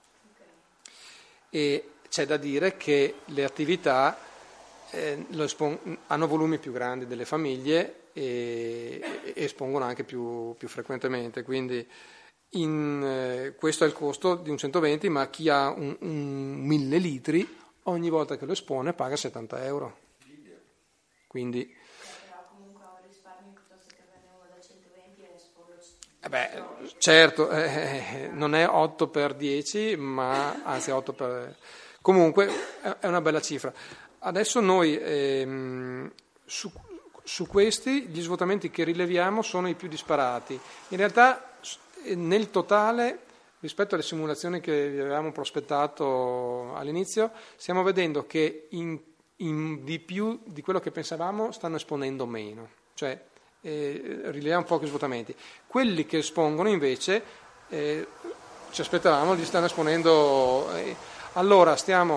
S3: E c'è da dire che le attività hanno volumi più grandi delle famiglie e espongono anche più frequentemente, quindi questo è il costo di un 120, ma chi ha un 1000 litri ogni volta che lo espone paga 70 euro. Quindi
S1: però comunque ha un risparmio piuttosto che averne uno da 120 e esporlo.
S3: Certo, non è 8 per 10, ma anzi 8 per... Comunque è una bella cifra. Adesso noi su questi gli svuotamenti che rileviamo sono i più disparati. In realtà nel totale, rispetto alle simulazioni che vi avevamo prospettato all'inizio, stiamo vedendo che di più di quello che pensavamo stanno esponendo meno, cioè rileviamo pochi svuotamenti. Quelli che espongono invece ci aspettavamo, li stanno esponendo. Allora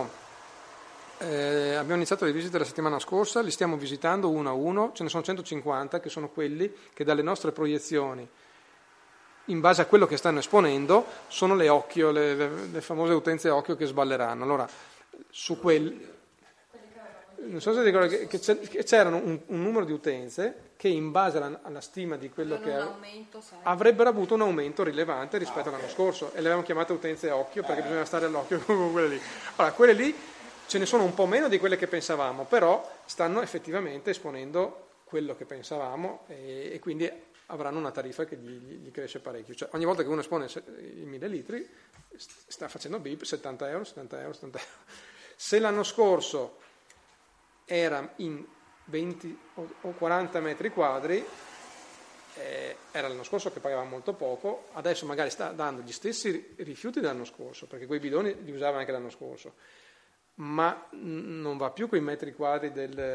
S3: abbiamo iniziato le visite la settimana scorsa, li stiamo visitando uno a uno, ce ne sono 150 che sono quelli che dalle nostre proiezioni, in base a quello che stanno esponendo, sono le occhio, le famose utenze occhio che sballeranno. Allora, su quelli, non so se ricordo che c'erano un numero di utenze che in base alla stima di quello che avrebbero avuto un aumento rilevante rispetto all'anno scorso, e le avevamo chiamate utenze occhio perché bisogna stare all'occhio con quelle lì. Allora, quelle lì ce ne sono un po' meno di quelle che pensavamo, però stanno effettivamente esponendo quello che pensavamo e quindi avranno una tariffa che gli cresce parecchio. Cioè, ogni volta che uno espone i 1000 litri sta facendo bip 70 euro. Se l'anno scorso era in 20 o 40 metri quadri, era l'anno scorso che pagava molto poco, adesso magari sta dando gli stessi rifiuti dell'anno scorso, perché quei bidoni li usava anche l'anno scorso, ma non va più quei metri quadri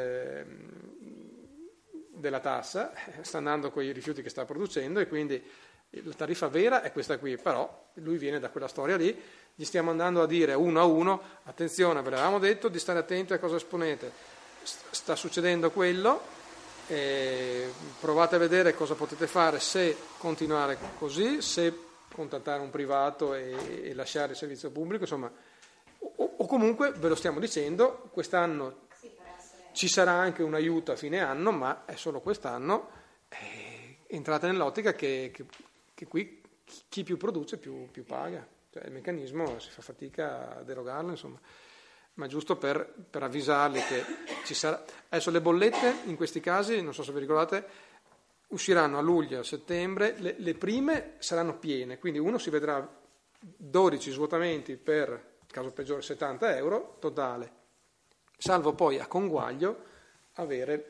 S3: della tassa, sta andando quei rifiuti che sta producendo, e quindi la tariffa vera è questa qui. Però lui viene da quella storia lì, gli stiamo andando a dire uno a uno: attenzione, ve l'avevamo detto di stare attenti a cosa esponete, sta succedendo quello, provate a vedere cosa potete fare, se continuare così, se contattare un privato e lasciare il servizio pubblico, insomma, o comunque ve lo stiamo dicendo, quest'anno ci sarà anche un aiuto a fine anno, ma è solo quest'anno, entrate nell'ottica che qui chi più produce più paga, cioè il meccanismo si fa fatica a derogarlo, insomma. ma giusto per avvisarli che ci sarà. Adesso le bollette in questi casi, non so se vi ricordate, usciranno a luglio, a settembre, le prime saranno piene, quindi uno si vedrà 12 svuotamenti per, caso peggiore, 70 euro totale, salvo poi a conguaglio avere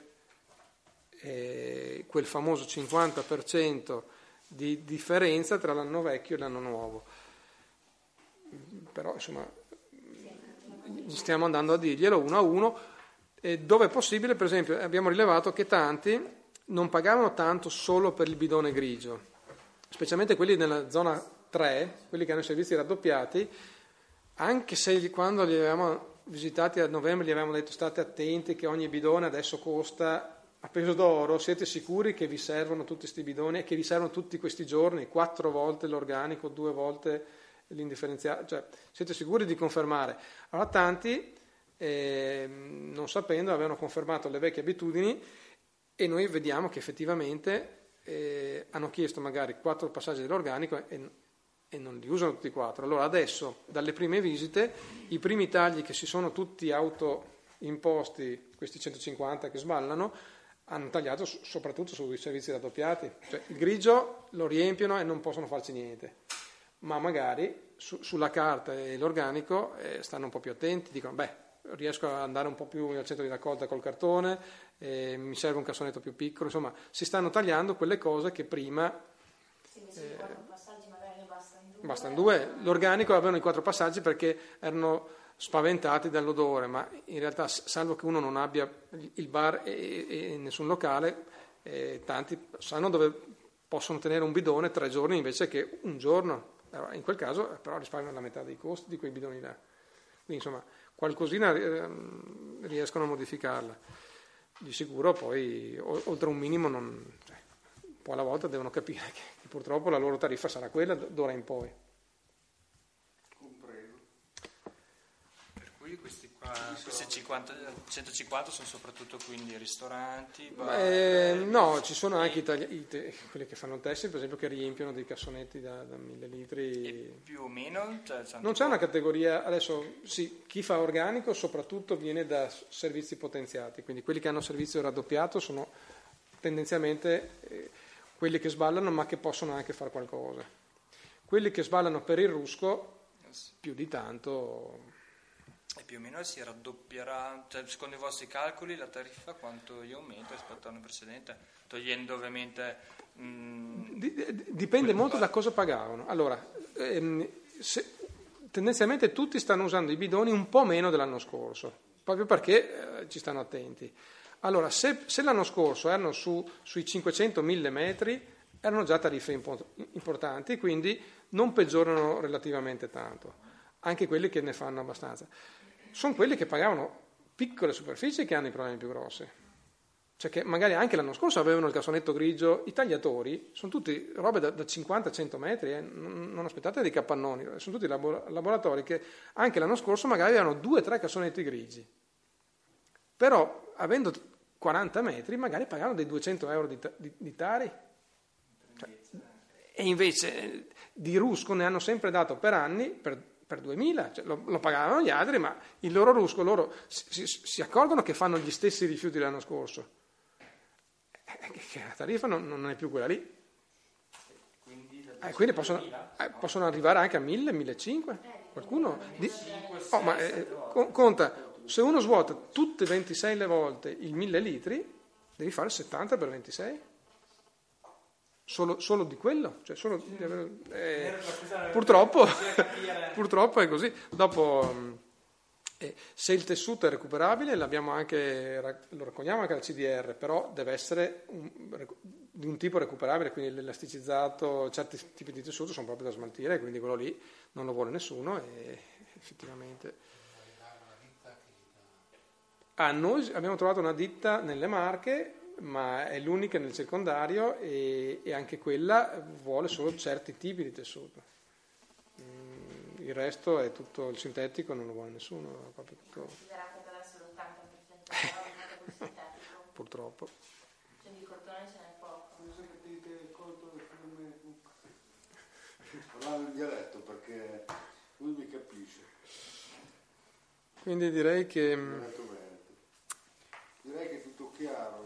S3: quel famoso 50% di differenza tra l'anno vecchio e l'anno nuovo. Però insomma stiamo andando a dirglielo uno a uno, e dove è possibile. Per esempio abbiamo rilevato che tanti non pagavano tanto solo per il bidone grigio, specialmente quelli nella zona 3, quelli che hanno i servizi raddoppiati, anche se quando li avevamo visitati a novembre gli avevamo detto state attenti che ogni bidone adesso costa a peso d'oro, siete sicuri che vi servono tutti questi bidoni e che vi servono tutti questi giorni, 4 volte l'organico, 2 volte l'indifferenziato, cioè siete sicuri di confermare? Allora tanti, non sapendo, avevano confermato le vecchie abitudini, e noi vediamo che effettivamente hanno chiesto magari 4 passaggi dell'organico e non li usano tutti 4. Allora adesso, dalle prime visite, i primi tagli che si sono tutti autoimposti, questi 150 che sballano, hanno tagliato soprattutto sui servizi raddoppiati, cioè il grigio lo riempiono e non possono farci niente, ma magari sulla carta e l'organico stanno un po' più attenti, dicono riesco ad andare un po' più al centro di raccolta col cartone, mi serve un cassonetto più piccolo, insomma si stanno tagliando quelle cose che prima
S1: passaggi magari ne
S3: bastano 2. L'organico avevano i 4 passaggi perché erano spaventati dall'odore, ma in realtà salvo che uno non abbia il bar e nessun locale, tanti sanno dove possono tenere un bidone 3 giorni invece che un giorno. In quel caso però risparmiano la metà dei costi di quei bidoni là, quindi insomma qualcosina riescono a modificarla di sicuro. Poi oltre un minimo un po' alla volta devono capire che purtroppo la loro tariffa sarà quella d'ora in poi.
S7: Questi qua
S4: Questi 150 sono soprattutto quindi ristoranti,
S3: no, ci sono anche quelli che fanno tessili, per esempio, che riempiono dei cassonetti da 1000 litri.
S4: E più o meno?
S3: Non c'è una categoria, adesso sì, chi fa organico soprattutto viene da servizi potenziati, quindi quelli che hanno servizio raddoppiato sono tendenzialmente quelli che sballano ma che possono anche fare qualcosa. Quelli che sballano per il rusco, più di tanto.
S4: E più o meno si raddoppierà, cioè, secondo i vostri calcoli la tariffa quanto gli aumenta rispetto all'anno precedente, togliendo ovviamente...
S3: Dipende molto da cosa pagavano. Allora, tendenzialmente tutti stanno usando i bidoni un po' meno dell'anno scorso, proprio perché ci stanno attenti. Allora, se l'anno scorso erano sui 500-1000 metri, erano già tariffe importanti, quindi non peggiorano relativamente tanto, anche quelli che ne fanno abbastanza. Sono quelli che pagavano piccole superfici che hanno i problemi più grossi, cioè che magari anche l'anno scorso avevano il cassonetto grigio. I tagliatori sono tutti robe da 50-100 metri, non aspettate dei capannoni, sono tutti laboratori che anche l'anno scorso magari avevano 2-3 cassonetti grigi, però avendo 40 metri magari pagavano dei 200 euro di tari, e invece di rusco ne hanno sempre dato per anni per 2000, cioè lo pagavano gli altri, ma il loro rusco, loro si accorgono che fanno gli stessi rifiuti dell'anno scorso, che la tariffa non è più quella lì, quindi possono arrivare anche a 1000, 1500, qualcuno conta, se uno svuota tutte 26 le volte il 1000 litri devi fare 70 per 26. Solo di quello, cioè purtroppo è così. Dopo, se il tessuto è recuperabile, lo raccogliamo anche al CDR, però deve essere di un tipo recuperabile, quindi l'elasticizzato, certi tipi di tessuto sono proprio da smaltire, quindi quello lì non lo vuole nessuno, e effettivamente. Noi abbiamo trovato una ditta nelle Marche, ma è l'unica nel circondario, e anche quella vuole solo certi tipi di tessuto. Il resto è tutto il sintetico, non lo vuole nessuno, proprio tutto.
S1: Considerate che adesso l'80%
S3: Purtroppo.
S1: Cioè di cotone ce n'è poco.
S5: Parlavo in dialetto perché lui mi capisce.
S3: Quindi direi che...
S5: Direi che è tutto chiaro.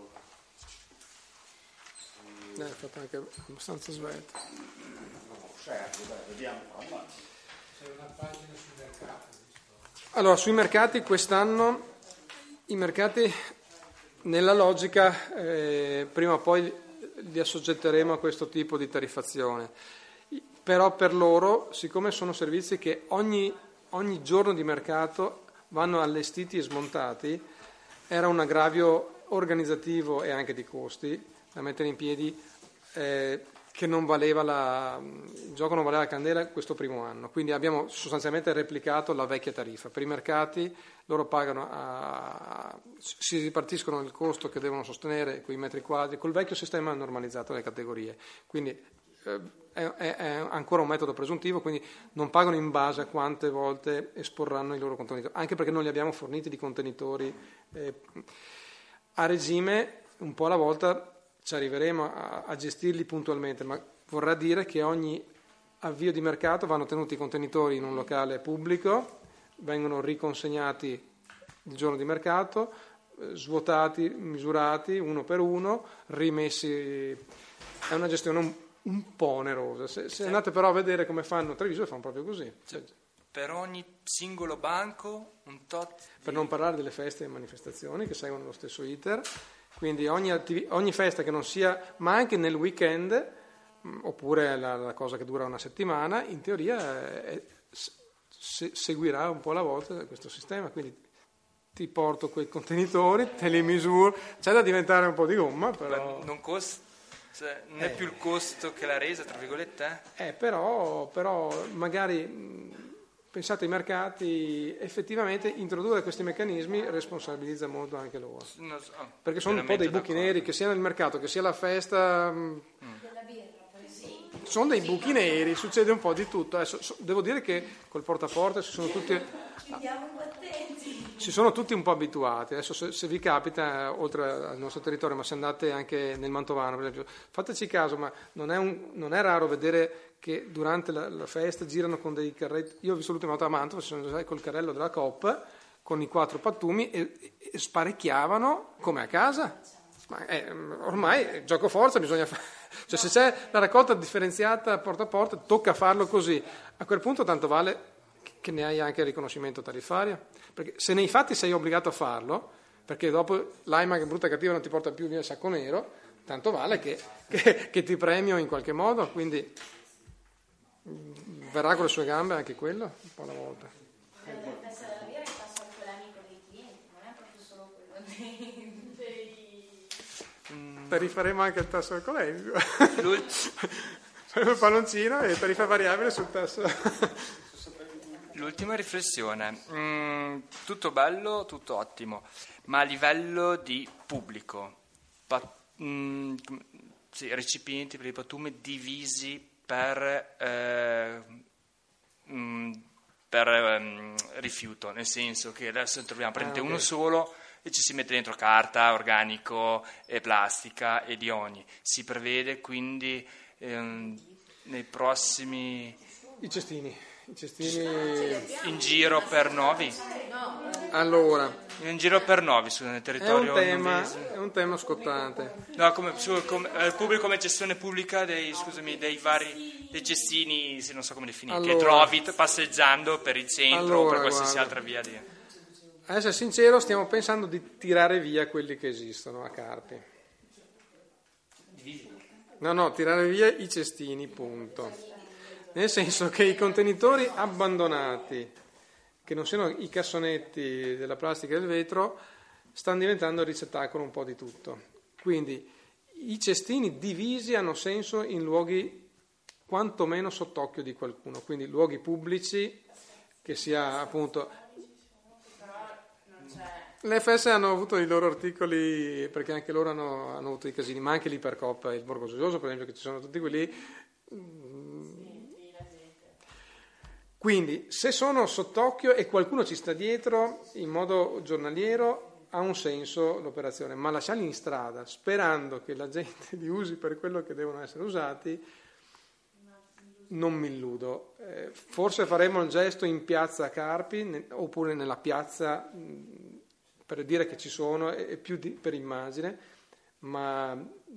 S3: È fatto anche abbastanza svelto.
S5: Vediamo.
S7: C'è una pagina sul mercato.
S3: Allora, sui mercati quest'anno, i mercati nella logica prima o poi li assoggetteremo a questo tipo di tariffazione, però per loro, siccome sono servizi che ogni giorno di mercato vanno allestiti e smontati, era un aggravio organizzativo e anche di costi da mettere in piedi, che non valeva il gioco non valeva la candela questo primo anno, quindi abbiamo sostanzialmente replicato la vecchia tariffa. Per i mercati loro pagano, si ripartiscono il costo che devono sostenere quei metri quadri, col vecchio sistema normalizzato delle categorie, quindi è ancora un metodo presuntivo, quindi non pagano in base a quante volte esporranno i loro contenitori, anche perché non li abbiamo forniti di contenitori a regime, un po' alla volta ci arriveremo a gestirli puntualmente, ma vorrà dire che ogni avvio di mercato vanno tenuti i contenitori in un locale pubblico, vengono riconsegnati il giorno di mercato, svuotati, misurati uno per uno, rimessi. È una gestione un po' onerosa. Se andate però a vedere come fanno Treviso, fanno proprio così.
S4: Per ogni singolo banco un tot.
S3: Per non parlare delle feste e manifestazioni che seguono lo stesso iter. Quindi ogni festa che non sia, ma anche nel weekend, oppure la cosa che dura una settimana, in teoria seguirà un po' alla volta questo sistema. Quindi ti porto quei contenitori, te li misuro, c'è da diventare un po' di gomma, però...
S4: Non costa, cioè, non è più il costo che la resa, tra virgolette?
S3: Però magari... Pensate ai mercati, effettivamente introdurre questi meccanismi responsabilizza molto anche loro, perché sono un po' dei buchi neri, che sia nel mercato che sia la festa, sono dei buchi neri, succede un po' di tutto. Adesso, devo dire che col porta a porta si sono tutti un po' abituati. Adesso se vi capita, oltre al nostro territorio, ma se andate anche nel Mantovano per esempio, fateci caso, ma non è raro vedere che durante la festa girano con dei carretti. Io ho visto l'ultima volta a Mantova, sono col carrello della Coop con i 4 pattumi e sparecchiavano come a casa. Ma ormai gioco forza bisogna fare, cioè se c'è la raccolta differenziata porta a porta tocca farlo così. A quel punto tanto vale che ne hai anche il riconoscimento tariffario, perché se nei fatti sei obbligato a farlo, perché dopo l'AIMA che brutta cattiva non ti porta più via il sacco nero, tanto vale che ti premio in qualche modo, quindi verrà con le sue gambe anche quello un po' alla volta. Rifaremo anche il tasso alcolemico. Faremo il palloncino e tariffa variabile sul tasso.
S4: L'ultima riflessione, tutto bello, tutto ottimo, ma a livello di pubblico, recipienti per i patumi divisi per rifiuto, nel senso che adesso troviamo prendete uno solo e ci si mette dentro carta, organico, e plastica e di ogni. Si prevede quindi nei prossimi...
S3: I cestini
S4: in giro per Novi?
S3: Allora,
S4: in giro per Novi nel territorio novese.
S3: È un tema scottante.
S4: No, come pubblico, come gestione pubblica dei cestini, se non so come definire, che trovi passeggiando per il centro o per qualsiasi altra via di...
S3: A essere sincero, stiamo pensando di tirare via quelli che esistono a Carpi. No, tirare via i cestini, punto. Nel senso che i contenitori abbandonati, che non siano i cassonetti della plastica e del vetro, stanno diventando il ricettacolo un po' di tutto. Quindi i cestini divisi hanno senso in luoghi quantomeno sott'occhio di qualcuno, quindi luoghi pubblici, che sia appunto... Le FS hanno avuto i loro articoli, perché anche loro hanno avuto i casini, ma anche l'Ipercop e il Borgo Gioioso, per esempio, che ci sono tutti quelli... Quindi, se sono sott'occhio e qualcuno ci sta dietro in modo giornaliero, ha un senso l'operazione, ma lasciarli in strada sperando che la gente li usi per quello che devono essere usati non mi illudo. Forse faremo il gesto in piazza Carpi oppure nella piazza per dire che ci sono, è più per immagine, ma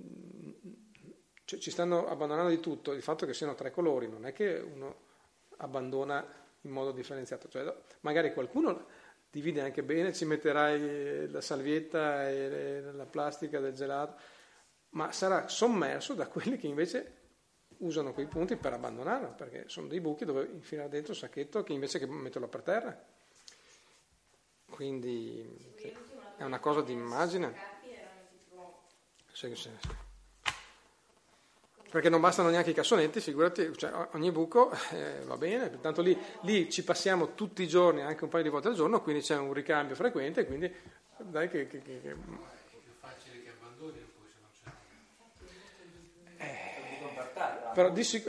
S3: ci stanno abbandonando di tutto. Il fatto che siano 3 colori non è che uno abbandona in modo differenziato, cioè magari qualcuno divide anche bene, ci metterai la salvietta e la plastica del gelato, ma sarà sommerso da quelli che invece usano quei punti per abbandonarlo, perché sono dei buchi dove infilare dentro il sacchetto che invece che metterlo per terra. Quindi sì, è una cosa di immagine. Sì. Perché non bastano neanche i cassonetti, figurati, cioè ogni buco va bene, tanto lì ci passiamo tutti i giorni, anche un paio di volte al giorno, quindi c'è un ricambio frequente, quindi dai che...
S7: È più facile che abbandoni poi se non c'è.
S3: Però di sicuro...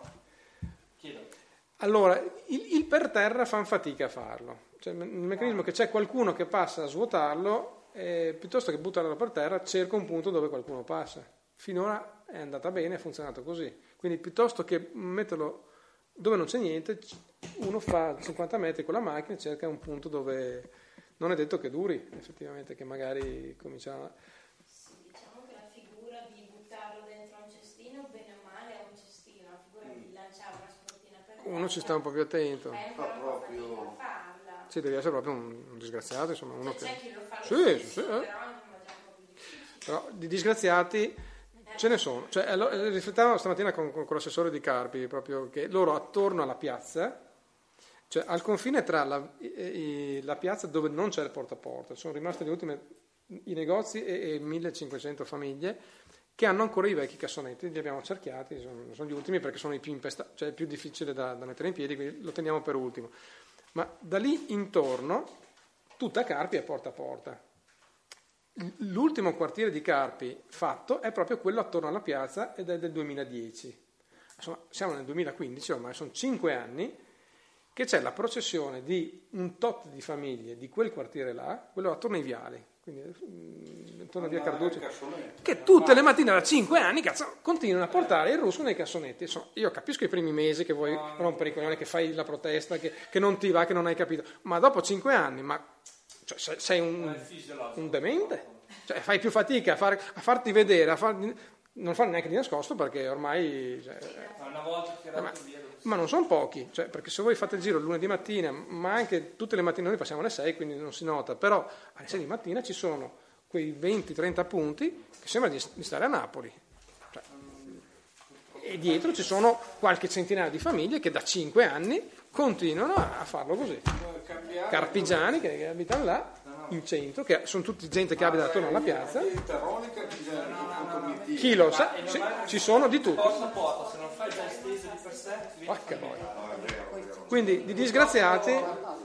S3: Allora, il per terra fan fatica a farlo, cioè il meccanismo che c'è qualcuno che passa a svuotarlo, piuttosto che buttarlo per terra, cerca un punto dove qualcuno passa. Finora è andata bene, è funzionato così. Quindi piuttosto che metterlo dove non c'è niente, uno fa 50 metri con la macchina e cerca un punto dove non è detto che duri, effettivamente, che magari comincia.
S1: Sì, diciamo che la figura di buttarlo dentro un cestino, bene o male è un cestino, la figura di lanciare una sportina per terra,
S3: uno ci sta un po' più attento.
S1: È ancora un po' fatica a farla.
S3: Sì, devi essere proprio un disgraziato, insomma, uno
S1: C'è
S3: che...
S1: chi lo fa lo
S3: Sì,
S1: stesso, però è già un po' più difficile.
S3: Però di disgraziati ce ne sono. Cioè, riflettavo stamattina con l'assessore di Carpi, proprio che loro attorno alla piazza, cioè al confine tra la piazza dove non c'è il porta a porta, sono rimaste le ultime i negozi e 1500 famiglie che hanno ancora i vecchi cassonetti, li abbiamo cerchiati, sono gli ultimi perché sono i più impestati, cioè è più difficile da mettere in piedi, quindi lo teniamo per ultimo. Ma da lì intorno tutta Carpi è porta a porta. L'ultimo quartiere di Carpi fatto è proprio quello attorno alla piazza ed è del 2010. Insomma, siamo nel 2015, ormai sono 5 anni che c'è la processione di un tot di famiglie di quel quartiere là, quello attorno ai viali, quindi attorno a via Carducci, che tutte le mattine da 5 anni continuano a portare il russo nei cassonetti. Insomma, io capisco i primi mesi che vuoi rompere i coglioni, che fai la protesta, che non ti va, che non hai capito, ma dopo 5 anni, cioè, sei un demente, cioè, fai più fatica a farti vedere, non farlo neanche di nascosto perché ormai...
S4: Una volta tirato via...
S3: Ma non sono pochi, cioè, perché se voi fate il giro il lunedì mattina, ma anche tutte le mattine, noi passiamo alle 6, quindi non si nota, però alle 6 di mattina ci sono quei 20-30 punti che sembra di stare a Napoli. Cioè, e dietro ci sono qualche centinaio di famiglie che da 5 anni continuano a farlo così. Carpigiani che abitano là in centro, che sono tutti gente che abita attorno alla piazza. Chi lo sa, ci sono di tutto.
S4: Se non fai già esteso di per sé,
S3: quindi di disgraziati.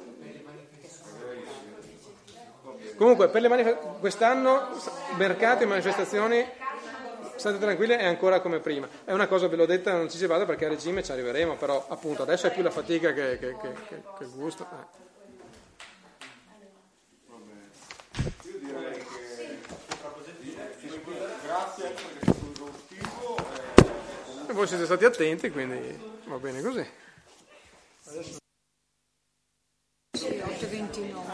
S3: Comunque per quest'anno mercati e manifestazioni, state tranquilli, è ancora come prima. È una cosa, ve l'ho detta, non ci si vada perché a regime ci arriveremo, però appunto adesso è più la fatica che il gusto.
S5: Io direi che grazie perché è stato esaustivo.
S3: E voi siete stati attenti, quindi va bene così. Adesso...
S6: 8:29.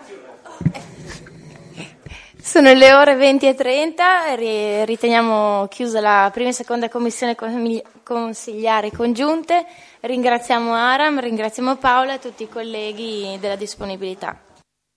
S1: Sono le ore 20:30, riteniamo chiusa la prima e seconda commissione consigliari congiunte. Ringraziamo Aram, ringraziamo Paola e tutti i colleghi della disponibilità.